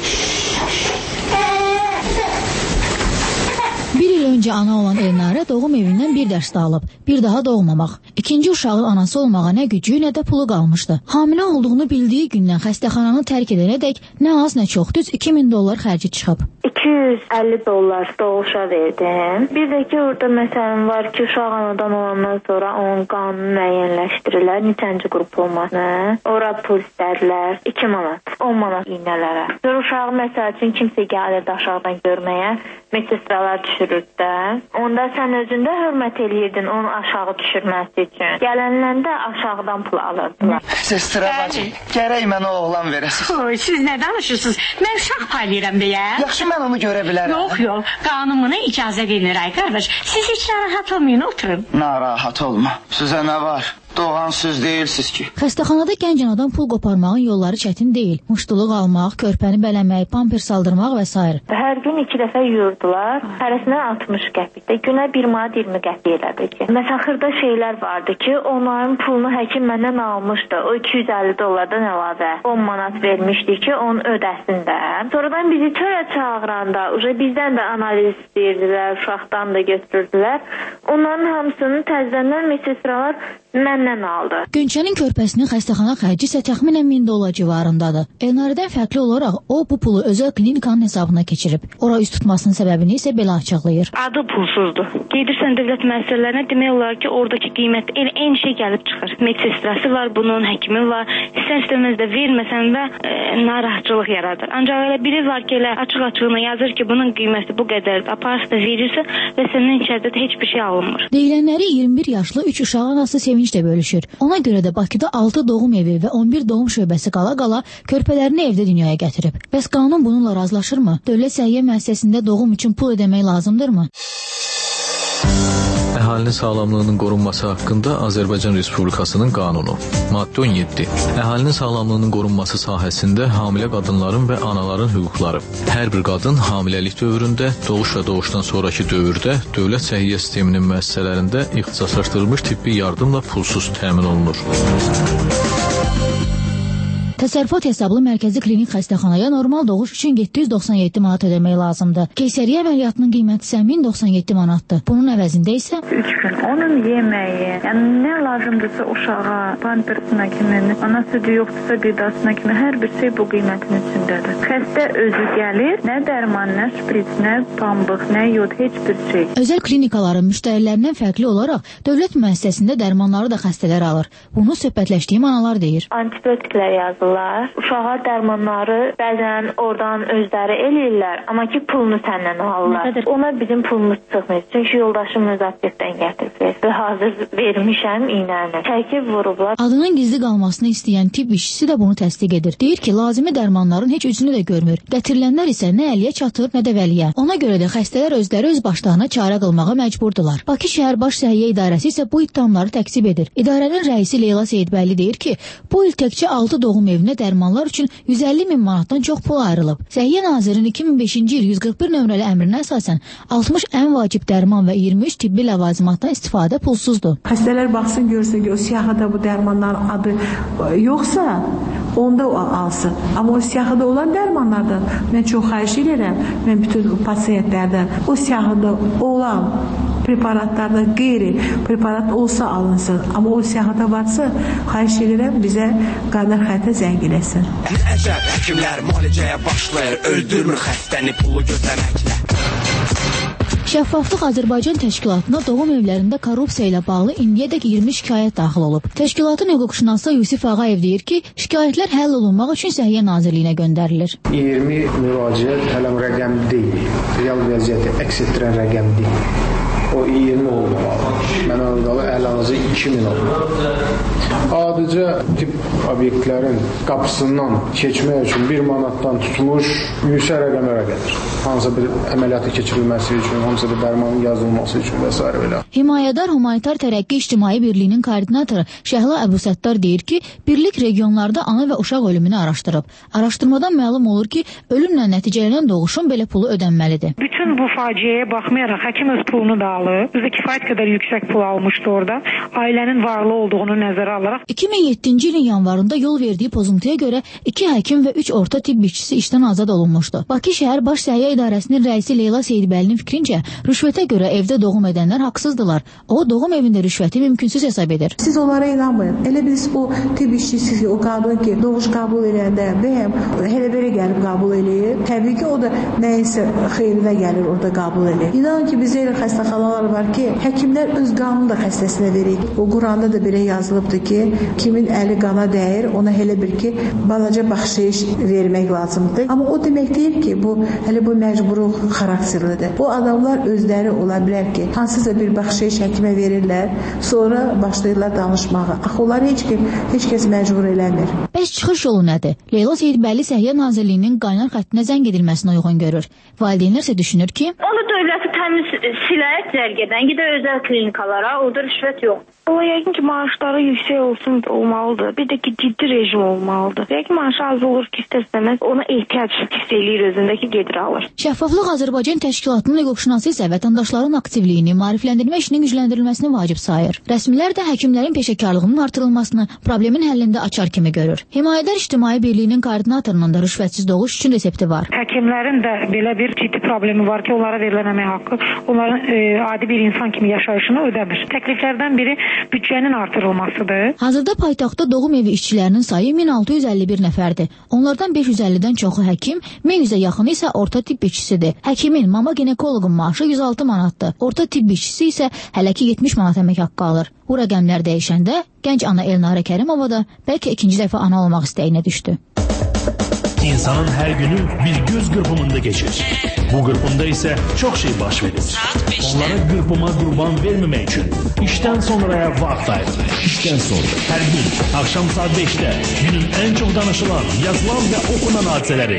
Bir il öncə ana olan Elnarə doğum evindən bir dərs də alıb. Bir daha doğmamaq. İkinci uşağın anası olmağa nə gücü, nə də pulu qalmışdı. Hamilə olduğunu bildiyi gündən xəstəxananı tərk edənədək nə az, nə çox, düz iki min dollar xərci çıxıb. iki yüz əlli dollar doğuşa verdim. Bir də ki, orada məsələn var ki, uşaq anadan olandan sonra onun qanunu müəyyənləşdirirlər. Neçənci qrup olmasına. Ora pul istədilər. iki manat, on manat iynələrə. Sonra uşağı məsəl üçün kimsə gəlirdi aşağıdan görməyə. Medsestralar düşürürdü də. Onda sən özündə hörmət eləyirdin onun aşağı düşürməsi üçün. Gələnləndə aşağıdan pul alırdılar. Sestra bacı, gərək mənə oğlan verəsiniz. Oy, siz nə danışırsınız? Mən uşaq paylayıram deyə. Yaxşı, mən onu görə bilərəm. Yox, yox, qanununa icazə verir ay qardaş. Siz heç narahat olmayın, oturun. Narahat olma. Sizə nə var? Doğan siz deyilsiz ki. Xəstəxanada gənc anadan pul qoparmağın yolları çətin deyil. Muştuluq almaq, körpəni bələmək, pamper saldırmaq və s. Hər gün iki dəfə yuyurdular. Hərəsindən altmış qəpikdə. Günə bir manat iyirmi qəpik elədi ki. Məsələn, xırda şeylər vardı ki, onların pulunu həkim məndən almışdı. O iki yüz əlli dollardan əlavə on manat vermişdi ki, onu ödəsin də. Sonradan bizi çölə çağıranda, bizdən də analiz istəyirdilər, uşaqdan da götürdülər. Onların hamısını təzədən medsestralar məndən aldı. Gönçənin körpəsinin xəstəxana xərci isə təxminən min dollar civarındadır. Elnarədən fərqli olaraq o bu pulu özəl klinikanın hesabına keçirib. Ora üst tutmasının səbəbini isə belə açıqlayır. Adı pulsuzdur. Gedirsən dövlət müəssisələrinə, demək olar ki, oradakı qiymət elə eyni şey gəlib çıxır. Medsestrası var, bunun həkimi var. İstər-istəməz də verməsən də e, narahatçılıq yaradır. Ancaq elə biri var ki, elə açıq-açığına yazır ki, bunun qiyməti bu qədərdir. Aparsı da verirsə və səndən içəridə də heç bir şey alınmır. Deyilənləri iyirmi bir yaşlı üç uşaq anası sevinç də bölüşür. Ona görə də Bakıda altı doğum evi və on bir doğum şöbəsi qala-qala körpələrini evdə dünyaya gətirib. Bəs qanun bununla razılaşırmı? Dövlət səhiyyə müəssisəsində doğum üçün pul ödəmək lazımdırmı? Əhalinin sağlamlığının qorunması haqqında Azərbaycan Respublikasının qanunu. Maddə on yeddi. Əhalinin sağlamlığının qorunması sahəsində hamilə qadınların və anaların hüquqları. Hər bir qadın hamiləlik dövründə, doğuş və doğuşdan sonraki dövrdə dövlət səhiyyə sisteminin müəssisələrində ixtisaslaşdırılmış tibbi yardımla pulsuz təmin olunur. Təsərrüfat hesablı mərkəzi klinik xəstəxanaya normal doğuş üçün yeddi yüz doxsan yeddi manat ödəmək lazımdır. Keysəriyyə əməliyyatının qiyməti isə min doxsan yeddi manatdır. Bunun əvəzində isə üç gün onun yeməyi, yəni nə lazımdırsa uşağa, pampersına kimi, ana südü yoxdursa qidasına kimi hər bir şey bu qiymətin içindədir. Xəstə özü gəlir, nə dərman, nə şpris, nə pambıq, nə yod, heç bir şey. Özəl klinikaların müştərilərindən fərqli olaraq dövlət müəssisəsində dərmanları da xəstələr alır. Bunu söhbətləşdiyim analar deyir. Antibiotiklər yazırlar. Uşağa dərmanları bəzən oradan özləri eləyirlər, amma ki pulunu səndən alırlar. Ona bizim pulumuz çıxmır. Çünki yoldaşım öz aptekdən gətirib və hazır vermişəm iynəni. Çəkib vurublar. Adının gizli qalmasını istəyən tibb işçisi də bunu təsdiq edir. Deyir ki, lazımi dərmanların heç üzünü də görmür. Gətirilənlər isə nə əliyə çatır, nə də vəliyə. Ona görə də xəstələr özləri öz başlarına çarə qılmağa məcburdular. Bakı şəhər Baş Səhiyyə İdarəsi isə bu ittihamları təkzib edir. İdarənin rəisi Leyla Seyidbəlli deyir ki, bu il təkcə altı doğum evinə dərmanlar üçün yüz əlli min manatdan çox pul ayrılıb. Səhiyyə Nazirinin iki min beşinci il yüz qırx bir nömrəli əmrinə əsasən altmış ən vacib dərman və iyirmi üç tibbi ləvazimatdan istifadə pulsuzdur. Xəstələr baxsın, görsün ki, o siyahıda bu dərmanların adı yoxsa, onda o alsın. Amma o siyahıda olan dərmanlardan mən çox xahiş edirəm, mən bütün pasiyentlərdən o siyahıda olan preparatlarda qeyri preparat olsa alınsın. Amma o siyahıda varsa, xahiş edirəm bizə qadar xətə zəng eləsin. Əcəb həkimlər müalicəyə başlayır, öldürmür xəstəni pulu gözləməklə. Şəffaflıq Azərbaycan təşkilatına doğum evlərində korrupsiya ilə bağlı indiyədək iyirmi şikayət daxil olub. Təşkilatın hüquqşünası Yusif Ağayev deyir ki, şikayətlər həll olunmaq üçün Səhiyyə Nazirliyinə göndərilir. iyirmi müraciət hələm rəqəm deyil, real vəziyyəti əks etdirən rəqəm deyil. O iyirmi olmalı. Mənə öyrəli əlazı iki min olmalı. Adicə tibb obyektlərin qapısından keçmək üçün bir manatdan tutmuş yüksək rəqəmlərə gəlir. Hansısa bir əməliyyatı keçirilməsi üçün, hansısa bir dərmanın yazılması üçün və s. belə. Himayədar Humanitar Tərəqqi İctimai Birliyinin koordinatoru Şəhla Əbusəttar deyir ki, birlik regionlarda ana və uşaq ölümünü araşdırıb. Araşdırmadan məlum olur ki, ölümlə nəticələnən doğuşun belə pulu ödənməlidir. Bütün bu faciəyə baxmayaraq həkim öz pulunu da alıb. Özü kifayət qədər yüksək pul almışdı orada. Ailənin varlı olduğunu nəzərə alaraq. iki min yeddinci ilin yanvarında yol verdiyi pozuntuya görə iki həkim və üç orta tibb işçisi işdən azad olunmuşdu. Bakı şəhər Baş Səhiyyə İdarəsinin rəisi Leyla Seyidbəlinin fikrincə, rüşvətə görə evdə doğum edənlər haqsızdılar. O, doğum evində rüşvəti mümkünsüz hesab edir. Siz onlara inanmayın. Elə biz o tibb işçisi ki, o qadın ki, doğuş qəbul edəndə bəyəm, hələ belə gəlib qəbul eləyir. Təbii ki, o da nəyəsə xeyrinə gəlir, orada qəbul eləyir. İnanın ki, bizə elə xəstəxanalar var ki, həkimlər öz qanunu da xəstəsinə verir. O Quranda da belə yazılıbdır ki, kimin əli qana dəyir, ona elə bir ki, balaca baxşiş vermək lazımdır. Amma o demək deyil ki, bu hələ bu məcburluq xarakterlidir. O adamlar özləri ola bilər ki, hansısa bir baxşiş həkimə verirlər, sonra başlayırlar danışmağa. Axı onları heç kim, heç kəs məcbur eləmir. Bəs çıxış yolu nədir? Leyla Seyidbəlli Səhiyyə Nazirliyinin qaynar xəttinə zəng edilməsinə uyğun görür. Valideynlər isə düşünür ki, onu dövləti təmiz silək zərgədən, gedə özəl klinikalara, orada rüşvət yox. O yəqin ki, maaşları yüksək olsun olmalıdır. Bir də ki, ciddi rejim olmalıdır. Yəqin maaşı az olur ki, istəsəməz ona ehtiyac hiss eləyir özündə ki, gedir alır. Şəffaflıq Azərbaycan Təşkilatının hüquqşünası isə vətəndaşların aktivliyini, maarifləndirmə işinin gücləndirilməsini vacib sayır. Rəsmilər də həkimlərin peşəkarlığının artırılmasını problemin həllində açar kimi görür. Himayədar İctimai Birliyinin koordinatorunun da rüşvətsiz doğuş üçün resepti var. Həkimlərin də belə bir ciddi problemi var ki, onlara verilən əmək haqqı onların e, adi bir insan kimi yaşayışını ödəmir. Təkliflərdən biri büdcənin artırılmasıdır. Hazırda paytaxtda doğum evi işçilərinin sayı min altı yüz əlli bir nəfərdir. Onlardan beş yüz əllidən çoxu həkim, min yüzə yaxını isə orta tibb işçisidir. Həkimin, mama ginekoloqun maaşı yüz altı manatdır. Orta tibb işçisi isə hələ ki yetmiş manat əmək haqqı alır. Bu rəqəmlər dəyişəndə gənc ana Elnarə Kərimova da bəlkə ikinci dəfə ana olmaq istəyinə düşdü. İnsanın hər günü bir göz qırpımında geçir. Bu qırpımda isə çox şey baş verir. Onlara qırpıma qurban verməmək üçün işdən sonraya vaxt ayırır. İşdən sonra hər gün axşam saat beşdə günün ən çox danışılan, yazılan və okunan hadisələri.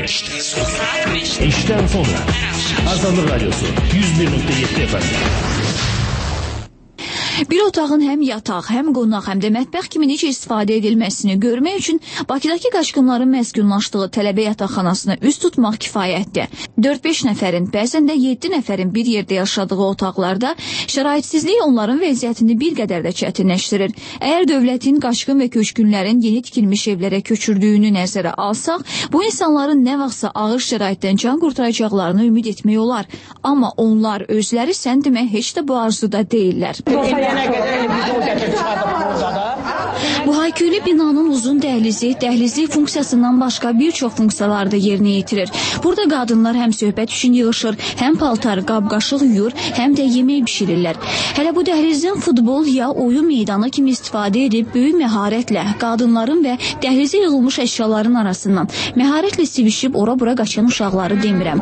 İşdən sonra Azadlıq Radyosu yüz bir nöqtə yeddi F M. Bir otağın həm yataq, həm qonaq, həm də mətbəx kimi necə istifadə edilməsini görmək üçün Bakıdakı qaçqınların məskunlaşdığı tələbə yataqxanasına üz tutmaq kifayətdir. dörd beş nəfərin, bəzən də yeddi nəfərin bir yerdə yaşadığı otaqlarda şəraitsizlik onların vəziyyətini bir qədər də çətinləşdirir. Əgər dövlətin qaçqın və köçkünlərin yeni tikilmiş evlərə köçürdüyünü nəzərə alsaq, bu insanların nə vaxtsa ağır şəraitdən can qurtaracaqlarını ümid etmək olar. Amma onlar özləri sən demə heç də bu arzuda deyirlər. Bu hayküylü binanın uzun dəhlizi, dəhlizlik funksiyasından başqa bir çox funksiyalar da yerinə yetirir. Burada qadınlar həm söhbət üçün yığışır, həm paltar, qab-qaşıq yuyur, həm də yemək bişirirlər. Hələ bu dəhlizdən futbol ya oyun meydanı kimi istifadə edib böyük məharətlə qadınların və dəhlizə yığılmış əşyaların arasından məharətlə sivişib ora-bura qaçan uşaqları demirəm.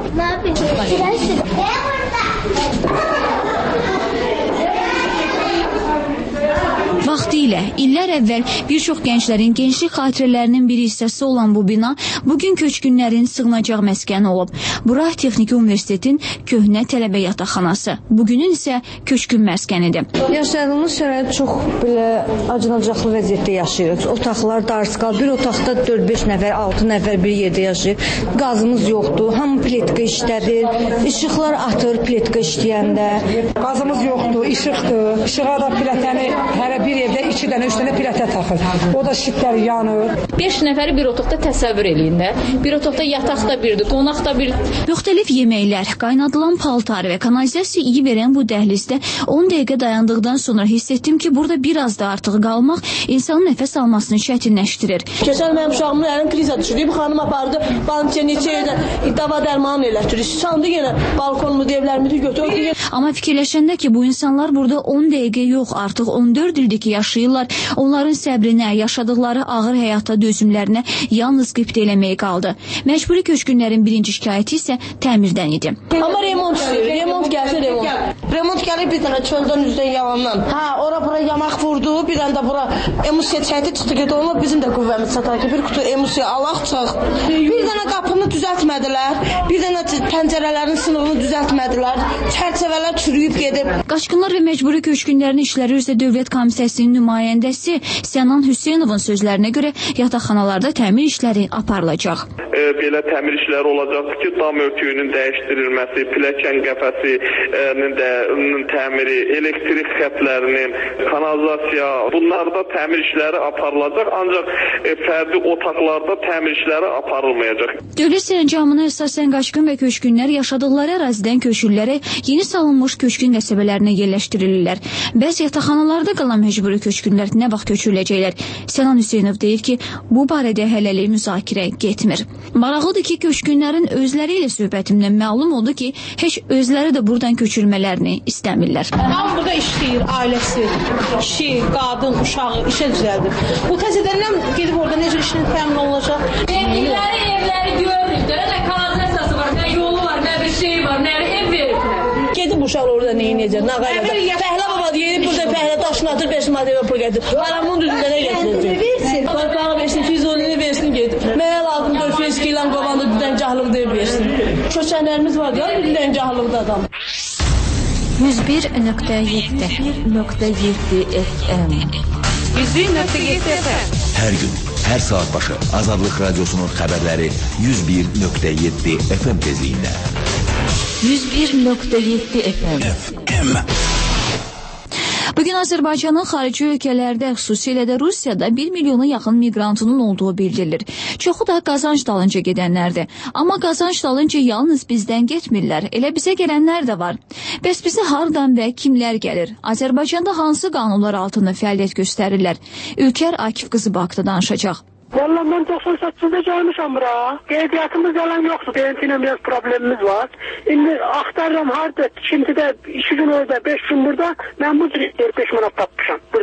Vaxtilə, illər əvvəl bir çox gənclərin gençlik xatirələrinin bir hissəsi olan bu bina bugün köçkünlərin sığınacaq məskəni olub. Bura Texniki Universitetin köhnə tələbə yataqxanası, bugünün isə köçkün məskənidir. Yaşadığımız şərait çox belə acınacaqlı vəziyyətdə yaşayırıq. Otaqlar darısqal, bir otaqda dörd beş nəfər, altı nəfər bir yerdə yaşayır. Qazımız yoxdur, hamı pletka işlədir, işıqlar atır pletka işləyəndə. Qazımız yoxdur, işıqdır, işığa da pletəni hərə bir evdə iki dənə, üç dənə pilətə taxır. O da şitlər yanır. beş nəfəri bir otaqda təsəvvür eləyin də. Bir otaqda yataq da birdir, qonaq da bir. Müxtəlif yeməklər, qaynadılan paltar və kanalizasiya iyi verən bu dəhlizdə on dəqiqə dayandıqdan sonra hiss etdim ki, burada biraz da artıq qalmaq insanın nəfəs almasını çətinləşdirir. Keçən mənim uşağımın əlim kriza düşürdü. Bu xanım apardı, bançə neçə yerdə dava dərman elətdirir. Sandı yenə balkonmu, evlərimi götürdü. Amma fikirləşəndə ki, bu insanlar burada on dəqiqə yox, artıq on dörd ildir ki, yaşayırlar. Onların səbrinə, yaşadıkları ağır həyata dözümlərinə yalnız qibtə eləməyi qaldı. Məcburi köçkünlərin birinci şikayəti isə təmirdən idi. Amma remont istəyir, remont gəlsin remont. Remont gəlib bir dənə çöldən üzdən yalandan. Ha, ora bura yamaq vurdu, bir dənə də bura emusiya çəkdi, çıxdı getdi. Onlar bizim də qüvvəmiz çatar ki, bir kutu emusiya alaq çıx. Bir dənə qapını düzəltmədilər, bir dənə pəncərələrin sınığını düzəltmədilər, çərçivələr çürüyüb gedib. Qaçqınlar və məcburi köçkünlərin işləri üzrə Dövlət Komissiyasının nümayəndəsi Sənan Hüseynovun sözlərinə görə yataqxanalarda təmir işləri aparılacaq. E, belə təmir işləri olacaqdır ki, dam örtüyünün dəyişdirilməsi, pilləkən qəfəsinin də təmiri, elektrik xətlərinin, kanalizasiya, bunlarda təmir işləri aparılacaq, ancaq e, fərdi otaqlarda təmir işləri aparılmayacaq. Dövlət sərəncamına əsasən qaçqın və köçkünlər yaşadıkları ərazidən köçürülərək yeni salınmış köçkün qəsəbələrinə yerləşdirilirlər. Bəzi yataqxanalarda qalan məcburi köçkünlər nə vaxt köçürüləcəklər? Sənan Hüseynov deyir ki, bu barədə hələlik müzakirə getmir. Maraqlıdır ki, köçkünlərin özləri ilə söhbətimdən məlum oldu ki, heç özləri də buradan köçürmələrini istəmirlər. Hamı burada işləyir, ailəsi, kişi, qadın, uşağı işə düzəldir. Bu təzədənlər gedib orada necə işini təmin olunacaq? Evliləri, evləri görürük də, nə kanalizasiyası var, nə yolu var, nə bir şey var, nə ev veriblər. Gedib uşaq orada neyin necə, nə qayda. Fəhlə baba deyir, burada fəhlə daşını atır, beş madəyə pul gedir. Paramın düzündə nə getirir? Versin. Torpağı versin, füzulini versin, gedir. Mənə lazım dörd beş kilan qovanda düzəncahlığı deyib versin. Köçənlərimiz var ya, düzəncahlıqda adam. yüz bir nöqtə yeddi nöqtə yeddi F M yüz bir nöqtə yeddi F M Hər gün, hər saat başı Azadlıq Radiosunun xəbərləri yüz bir nöqtə yeddi F M tezliyində. yüz bir nöqtə yeddi F M Bugün Azərbaycanın xarici ölkələrdə, xüsusilə də Rusiyada bir milyona yaxın miqrantının olduğu bildirilir. Çoxu da qazanc dalınca gedənlərdir. Amma qazanc dalınca yalnız bizdən getmirlər, elə bizə gələnlər də var. Bəs bizə hardan və kimlər gəlir? Azərbaycanda hansı qanunlar altında fəaliyyət göstərirlər? Ülkər Akif qızı Bakıda danışacaq. Vallahi ben doksan səkkizdə gəlmişəm bura. Qeydiyyatımız yalan yoxdur. Benzinlə biraz problemimiz var. İndi axtarıram harda, tikintidə iki gün orada, beş gün burada. Mən bu cür beş manat tapmışam.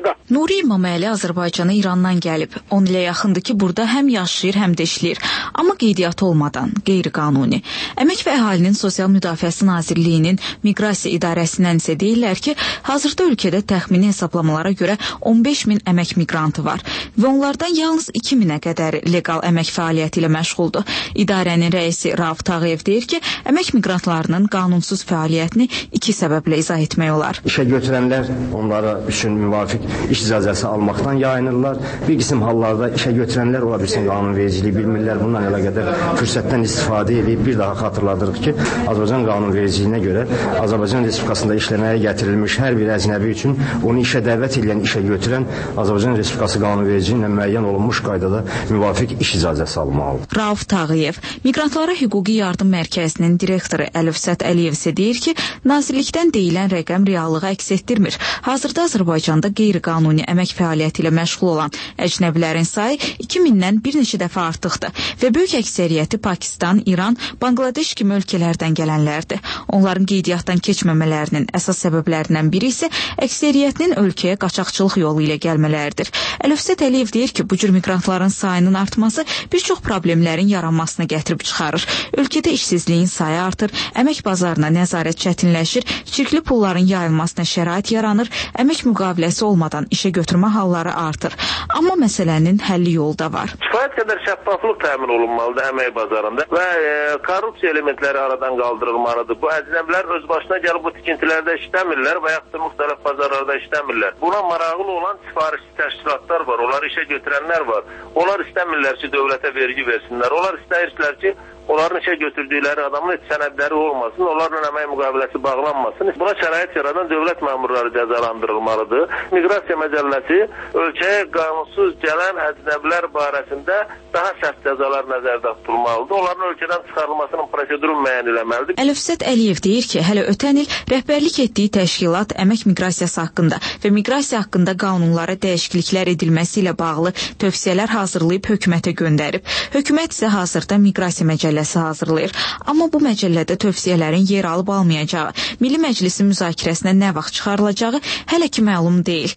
burada. Nuri İmaməli Azərbaycana İrandan gəlib. on ilə yaxındır ki, burada həm yaşayır, həm də işləyir. Amma qeydiyyatı olmadan, qeyri-qanuni. Əmək və Əhalinin Sosial Müdafiəsi Nazirliyinin Miqrasiya İdarəsindən isə deyirlər ki, hazırda ölkədə təxmini hesablamalara görə on beş min əmək miqrantı var və onlardan yalnız iki minə qədər leqal əmək fəaliyyəti ilə məşğuldur. İdarənin rəisi Rauf Tağıyev deyir ki, əmək miqrantlarının qanunsuz fəaliyyətini iki səbəblə izah etmək olar. İşə götürənlər onlara üçün müvafiq iş icazəsi almaqdan yayınırlar. Bir qism hallarda işə götürənlər ola bilsin qanunvericiliyi bilmirlər. Bundan əlaqədar fürsətdən istifadə edib bir daha xatırladırıq ki, Azərbaycan qanunvericiliyinə görə Azərbaycan Respublikasında işləməyə gətirilmiş hər bir əcnəbi üçün onu işə dəvət edən, işə götürən Azərbaycan Respublikası qanunvericiliyi ilə müəyyən olunmuş qaydada müvafiq iş icazəsi almalıdır. Rauf Tağıyev, Miqrantlara Hüquqi Yardım Mərkəzinin direktoru Əlifsət Əliyev isə deyir ki, nazirlikdən deyilən rəqəm reallığı əks etdirmir. Hazırda Azərbaycanda qeyri-qanuni əmək fəaliyyəti ilə məşğul olan əcnəbilərin sayı iki mindən bir neçə dəfə artıqdır və böyük əksəriyyəti Pakistan, İran, Bangladeş kimi ölkələrdən gələnlərdir. Onların qeydiyyatdan keçməmələrinin əsas səbəblərindən biri isə əksəriyyətinin ölkəyə qaçaqçılıq yolu ilə gəlmələridir. Əlifsət Əliyev deyir ki, bu cür miqrantların sayının artması bir çox problemlərin yaranmasına gətirib çıxarır. Ölkədə işsizliyin sayı artır, əmək bazarına nəzarət çətinləşir, çirkli pulların yayılmasına şərait yaranır, əmək müqaviləsi olmadan işə götürmə halları artır. Amma məsələnin həlli yolu da var. Kifayət qədər şəffaflıq təmin olunmalıdır əmək bazarında və e, korrupsiya elementləri aradan qaldırılmalıdır. Bu əcnəbilər öz başına gəlib bu tikintilərdə işləmirlər və yaxud da müxtəlif bazarlarda işləmirlər. Buna maraqlı olan sifarişçi təşkilatlar var, onlar işə götürənlər var. Onlar istəmirlər ki, dövlətə vergi versinlər. Onlar istəyirlər ki, onların işə götürdükləri adamın heç sənədləri olmasın, onlarla əmək müqaviləsi bağlanmasın. Buna şərait yaradan dövlət məmurları cəzalandırılmalıdır. Miqrasiya Məcəlləsi ölkəyə qanunsuz gələn əcnəbilər barəsində daha sərt cəzalar nəzərdə tutulmalıdır. Onların ölkədən çıxarılmasının proseduru müəyyən eləməlidir. Əlifsət Əliyev deyir ki, hələ ötən il rəhbərlik etdiyi təşkilat əmək miqrasiyası haqqında və miqrasiya haqqında qanunlara dəyişikliklər edilməsi ilə bağlı tövsiyələr hazırlayıb hökumətə göndərib. Hökumət isə hazırda miqrasiya məcəlləsi hazırlayır. Amma bu məcəllədə tövsiyələrin yer alıb almayacağı, Milli Məclisin müzakirəsinə nə vaxt çıxarılacağı hələ ki məlum deyil.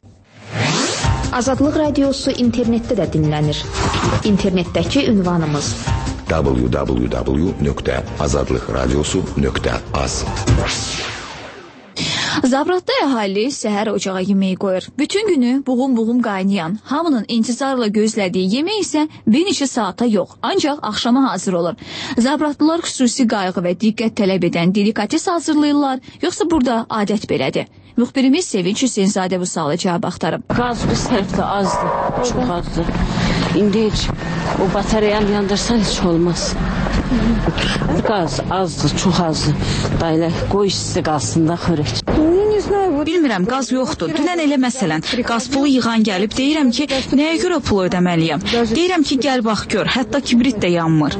Azadlıq Radiosu internetdə də dinlənir. İnternetdəki ünvanımız w w w nöqtə azadlıq radiosu nöqtə az. Zabratda əhali səhər ocağa yeməyi qoyur. Bütün günü buğum-buğum qaynayan, hamının intizarla gözlədiyi yemək isə bir neçə saata yox, ancaq axşama hazır olur. Zabratlılar xüsusi qayğı və diqqət tələb edən delikates hazırlayırlar, yoxsa burada adət belədir? Müxbirimiz Sevinç Hüseynzadə bu suala cavab axtarıb. Qaz bir sərfdə azdır, çox azdır. İndi heç o batareyanı yandırsan heç olmaz. Qaz azdır, çox azdır. Belə qoy isti qalsın da xörək. Bilmirəm, qaz yoxdur. Dünən elə məsələn, qaz pulu yığan gəlib, deyirəm ki, nəyə görə pulu ödəməliyəm? Deyirəm ki, gəl bax gör, hətta kibrit də yanmır.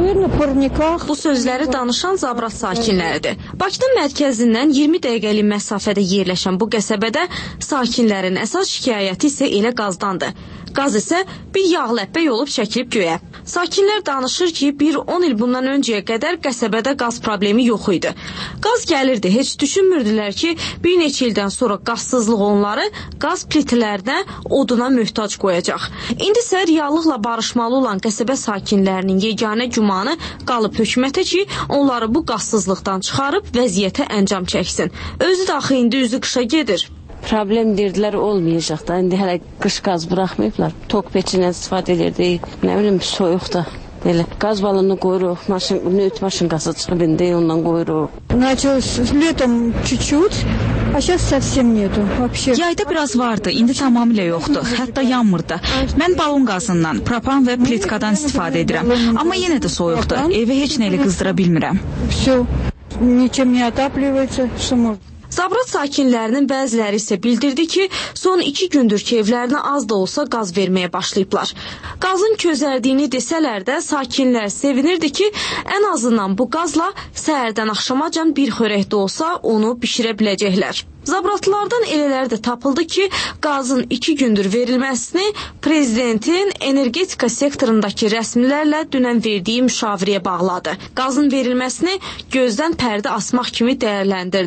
Bu sözləri danışan Zabrat sakinləridir. Bakının mərkəzindən iyirmi dəqiqəlik məsafədə yerləşən bu qəsəbədə sakinlərin əsas şikayəti isə elə qazdandır. Qaz isə bir yağ ləppə olub çəkilib göyə. Sakinlər danışır ki, bir on il bundan öncəyə qədər qəsəbədə qaz problemi yox idi. Qaz gəlirdi, heç düşünmürdülər ki, bir neçə ildən sonra qazsızlıq onları qaz plitlərinə, oduna möhtac qoyacaq. İndi isə reallıqla barışmalı olan qəsəbə sakinlərinin yeganə gümanı qalıb hökumətə ki, onları bu qazsızlıqdan çıxarıb vəziyyətə əncam çəksin. Özü də axı indi üzü qışa gedir. Problem deyirdilər olmayacaq da. İndi hələ qış qaz buraxmayıblar. Tok peçindən istifadə edirdik. Nə bilim, soyuq da. Belə qaz balonu qoyuruq. Maşın, nöt maşın qazı çıxıb indi ondan qoyuruq. Началось летом чуть-чуть, а сейчас совсем нету вообще. Yayda biraz vardı, indi tamamilə yoxdur. Hətta yanmır da. Mən balon qazından, propan və plitkadan istifadə edirəm. Amma yenə də soyuqdur. Evi heç nə ilə qızdıra bilmirəm. Всё. Ничем не отапливается, что можно. Zabrat sakinlərinin bəziləri isə bildirdi ki, son iki gündür ki, evlərinə az da olsa qaz verməyə başlayıblar. Qazın közərdiyini desələr də sakinlər sevinirdi ki, ən azından bu qazla səhərdən axşamacan bir xörək də olsa onu bişirə biləcəklər. Zabratlılardan elələr də tapıldı ki, qazın iki gündür verilməsini prezidentin energetika sektorundakı rəsmilərlə dünən verdiyi müşavirəyə bağladı. Qazın verilməsini gözdən pərdə asmaq kimi dəyərləndirdi.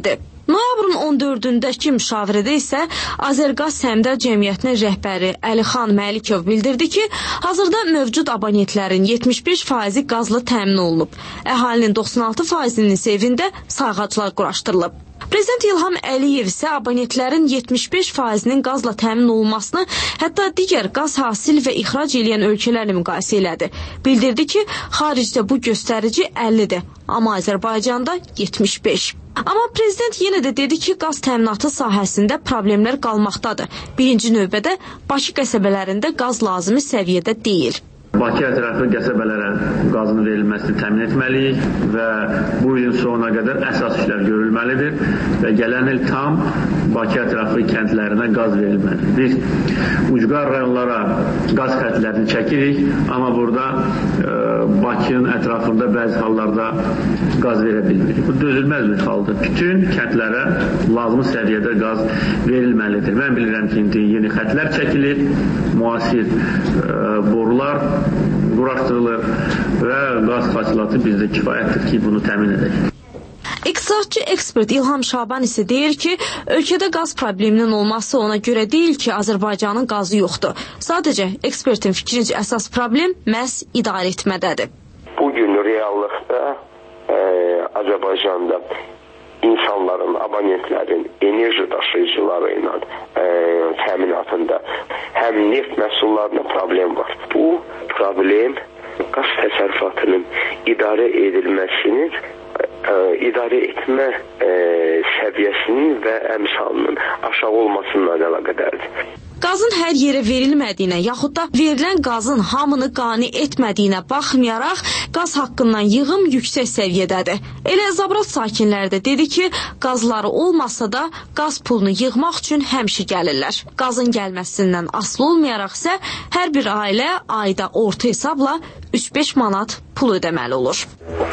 Noyabrın on dördündəki müşavirədə isə Azərqaz Səhmdar Cəmiyyətinin rəhbəri Əlixan Məlikov bildirdi ki, hazırda mövcud abonentlərin yetmiş beş faizi qazla təmin olunub. Əhalinin doxsan altı faizinin isə evində sayğaclar quraşdırılıb. Prezident İlham Əliyev isə abonentlərin yetmiş beş faizinin qazla təmin olunmasını hətta digər qaz hasil və ixrac edən ölkələrlə müqayisə elədi. Bildirdi ki, xaricdə bu göstərici əllidir, amma Azərbaycanda yetmiş beş. Amma prezident yenə də dedi ki, qaz təminatı sahəsində problemlər qalmaqdadır. Birinci növbədə Bakı qəsəbələrində qaz lazımi səviyyədə deyil. Bakı ətrafı qəsəbələrə qazın verilməsini təmin etməliyik və bu ilin sonuna qədər əsas işlər görülməlidir və gələn il tam Bakı ətrafı kəndlərinə qaz verilməlidir. Biz ucqar rayonlara qaz xətlərini çəkirik, amma burada e, Bakının ətrafında bəzi hallarda qaz verə bilmirik. Bu dözülməz bir haldır. Bütün kəndlərə lazımı səviyyədə qaz verilməlidir. Mən bilirəm ki, indi yeni xətlər çəkilir, müasir e, borular quraşdırılır və qaz hasilatı bizdə kifayətdir ki, bunu təmin edək. İqtisadçı ekspert İlham Şaban isə deyir ki, ölkədə qaz probleminin olması ona görə deyil ki, Azərbaycanın qazı yoxdur. Sadəcə ekspertin fikrincə əsas problem məhz idarə etmədədir. Bugün reallıqda e, Azərbaycanda insanların, abonentlərin enerji daşıyıcıları ilə e, təminatında həm neft məhsullarında problem var. Bu problem qaz təsərrüfatının idarə edilməsinin, e, idarə etmə e, səviyyəsinin və əmsalının aşağı olmasından əlaqədardır. Qazın hər yerə verilmədiyinə, yaxud da verilən qazın hamını qane etmədiyinə baxmayaraq, qaz haqqından yığım yüksək səviyyədədir. Elə Zabrat sakinləri də dedi ki, qazları olmasa da qaz pulunu yığmaq üçün həmişə gəlirlər. Qazın gəlməsindən asılı olmayaraq isə hər bir ailə ayda orta hesabla üç beş manat pul ödəməli olur.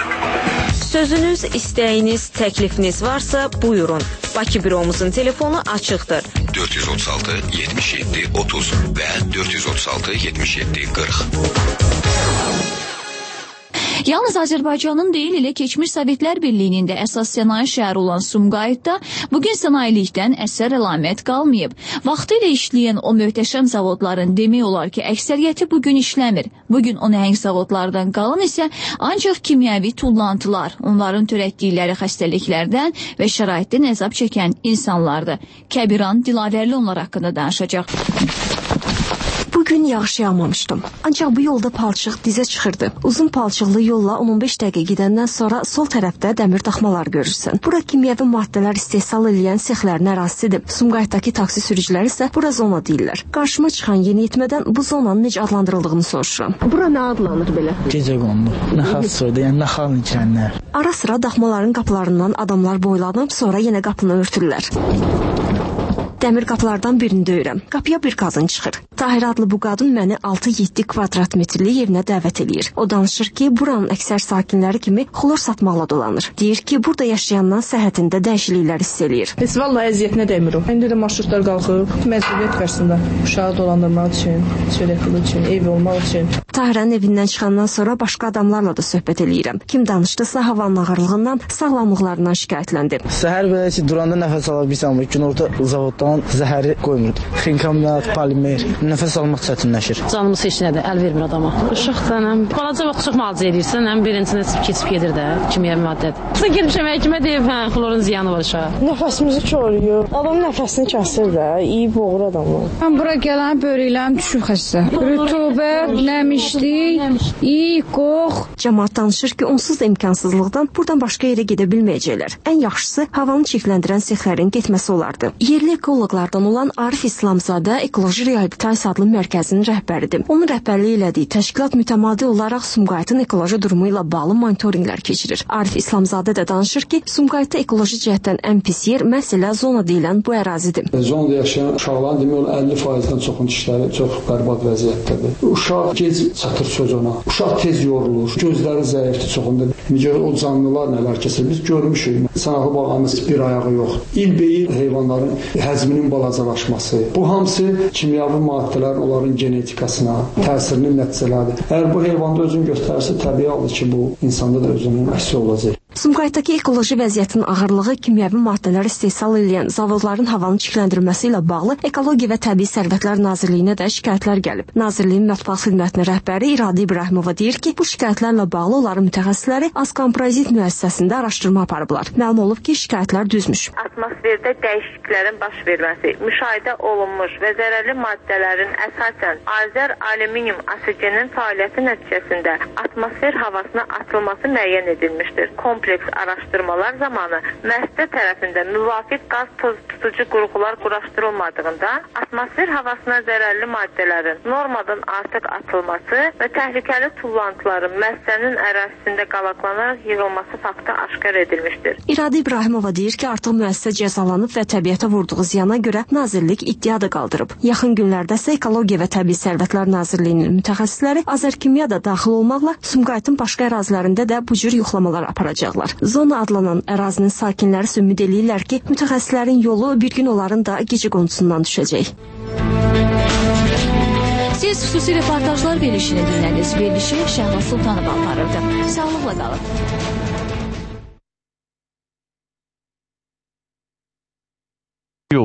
Sözünüz, istəyiniz, təklifiniz varsa buyurun. Bakı büromuzun telefonu açıqdır. dörd yüz otuz altı yetmiş yeddi otuz və dörd yüz otuz altı yetmiş yeddi qırx. Yalnız Azərbaycanın deyil, elə keçmiş Sovetlər Birliyinin də əsas sənaye şəhəri olan Sumqayıtda bugün sənayelikdən əsər əlamət qalmayıb. Vaxtilə işləyən o möhtəşəm zavodların demək olar ki, əksəriyyəti bugün işləmir. Bugün o nəhəng zavodlardan qalan isə ancaq kimyəvi tullantılar, onların törətdikləri xəstəliklərdən və şəraitdən əzab çəkən insanlardır. Kəbiran Dilavərli onlar haqqında danışacaq. Bugün yağış yağmamışdım. Ancaq bu yolda palçıq dizə çıxırdı. Uzun palçıqlı yolla on on beş dəqiqə gedəndən sonra sol tərəfdə dəmir daxmalar görürsən. Bura kimyəvi maddələr istehsal edən sexlərin ərazisidir. Sumqayıtdakı taksi sürücüləri isə bura zona deyirlər. Qarşıma çıxan yeniyetmədən bu zonanın necə adlandırıldığını soruşuram. Bura nə adlanır belə? Gecə qondu. Naxal soydu, yəni naxal içənlər. Ara sıra daxmaların qapılarından adamlar boylanıb, sonra yenə qapını örtürlər. Dəmir qapılardan birini döyürəm. Qapıya bir qadın çıxır. Tahir adlı bu qadın məni altı yeddi kvadrat metrli evinə dəvət edir. O danışır ki, buranın əksər sakinləri kimi xlor satmaqla dolanır. Deyir ki, burada yaşayandan səhhətində dəyişikliklər hiss eləyir. Heç vallahi əziyyətinə dəymir o. İndi də marşrutlar qalxıb, məcburiyyət qarşısında uşağı dolandırmaq üçün, çörək pulu üçün, ev olmaq üçün. Tahirənin evindən çıxandan sonra başqa adamlarla da söhbət eləyirəm. Kim danışdısa havanın ağırlığından, sağlamlıqlarından şikayətləndi. Səhər belə ki, duranda nəfəs ala bilsən, günorta zavoddan zəhəri qoymurdu. Xinkamyat, polimer, nəfəs almaq çətinləşir. Canımız heç nədir, əl vermir adama. Uşaqdan, balaca vaxt çox müalicə edirsən, həm birincinə keçib gedir də, kimyəvi maddədir. Sən girmişəm həkimə deyib, hə, xlorun ziyanı var uşağa. Nəfəsimizi koruyur. Adam nəfəsini kəsir də, iyi boğur adamı. Mən bura gələn böyrəklərim düşüb xəstə. Rütubət, nəmişlik, iyi, qox. Cəmaət danışır ki, onsuz da imkansızlıqdan buradan başqa yerə gedə bilməyəcəklər. Ən yaxşısı havanı çirkləndirən sexlərin getməsi olardı. Yerli ekoloqlardan olan Arif İslamzadə Ekoloji Reabilitasiya adlı mərkəzinin rəhbəridir. Onun rəhbərliyi elədiyi təşkilat mütəmadi olaraq Sumqayıtın ekoloji durumu ilə bağlı monitorinqlər keçirir. Arif İslamzadə də danışır ki, Sumqayıtda ekoloji cəhətdən ən pis yer məhz elə zona deyilən bu ərazidir. Zonada yaşayan uşaqların demək olar əlli faizdən çoxun dişləri çox bərbad vəziyyətdədir. Uşaq gec çatır sözuna. Uşaq tez yorulur. Gözləri zəifdir çoxunda. Necə o canlılar nələr keçir biz görmüşük. Sanağı bağımız bir ayağı yox. İlbeil heyvanların həzminin balacalaşması. Bu hamısı kimyəvi maddələrin onların genetikasına təsirinin nəticələridir. Əgər bu heyvanda özünü göstərsə təbii haldır ki, bu insanda da özünün əksi olacaq. Sumqayıtdakı ekoloji vəziyyətin ağırlığı kimyəvi maddələr istehsal edən zavodların havanın çirkləndirilməsi ilə bağlı Ekologiya və Təbii Sərvətlər Nazirliyinə də şikayətlər gəlib. Nazirliyin mətbuat xidmətinin rəhbəri İradə İbrahimova deyir ki, bu şikayətlərlə bağlı onların mütəxəssisləri Azkomprozit müəssisəsində araşdırma aparıblar. Məlum olub ki, şikayətlər düzmüş. Atmosferdə dəyişikliklərin baş verməsi, müşahidə olunmuş və zərərli maddələrin əsasən Azər alüminium asegenin fəaliyyəti nəticəsində atmosfer havasına atılması müəyyən edilmişdir. Kompleks araşdırmalar zamanı müəssisə tərəfindən müvafiq qaz toz tutucu qurğular quraşdırılmadığından atmosfer havasına zərərli maddələrin normadan artıq atılması və təhlükəli tullantıların müəssisənin ərazisində qalaqlanaraq yığılması faktı aşkar edilmişdir. İradə İbrahimova deyir ki, artıq müəssisə cəzalanıb və təbiətə vurduğu ziyana görə Nazirlik iddia da qaldırıb. Yaxın günlərdə isə Ekologiya və Təbii Sərvətlər Nazirliyinin mütəxəssisləri Azərkimya da daxil olmaqla Sumqayıtın başqa ərazilərində də bu cür yoxlamalar aparacaqlar. Zona adlanan ərazinin sakinləri isə ümid edirlər ki, mütəxəssislərin yolu bir gün onların da gecə qondusundan düşəcək. Siz xüsusi reportajlar verilişini dinlədiniz. Verilişi Şəhla Sultanova aparırdı. Sağlıqla qalın.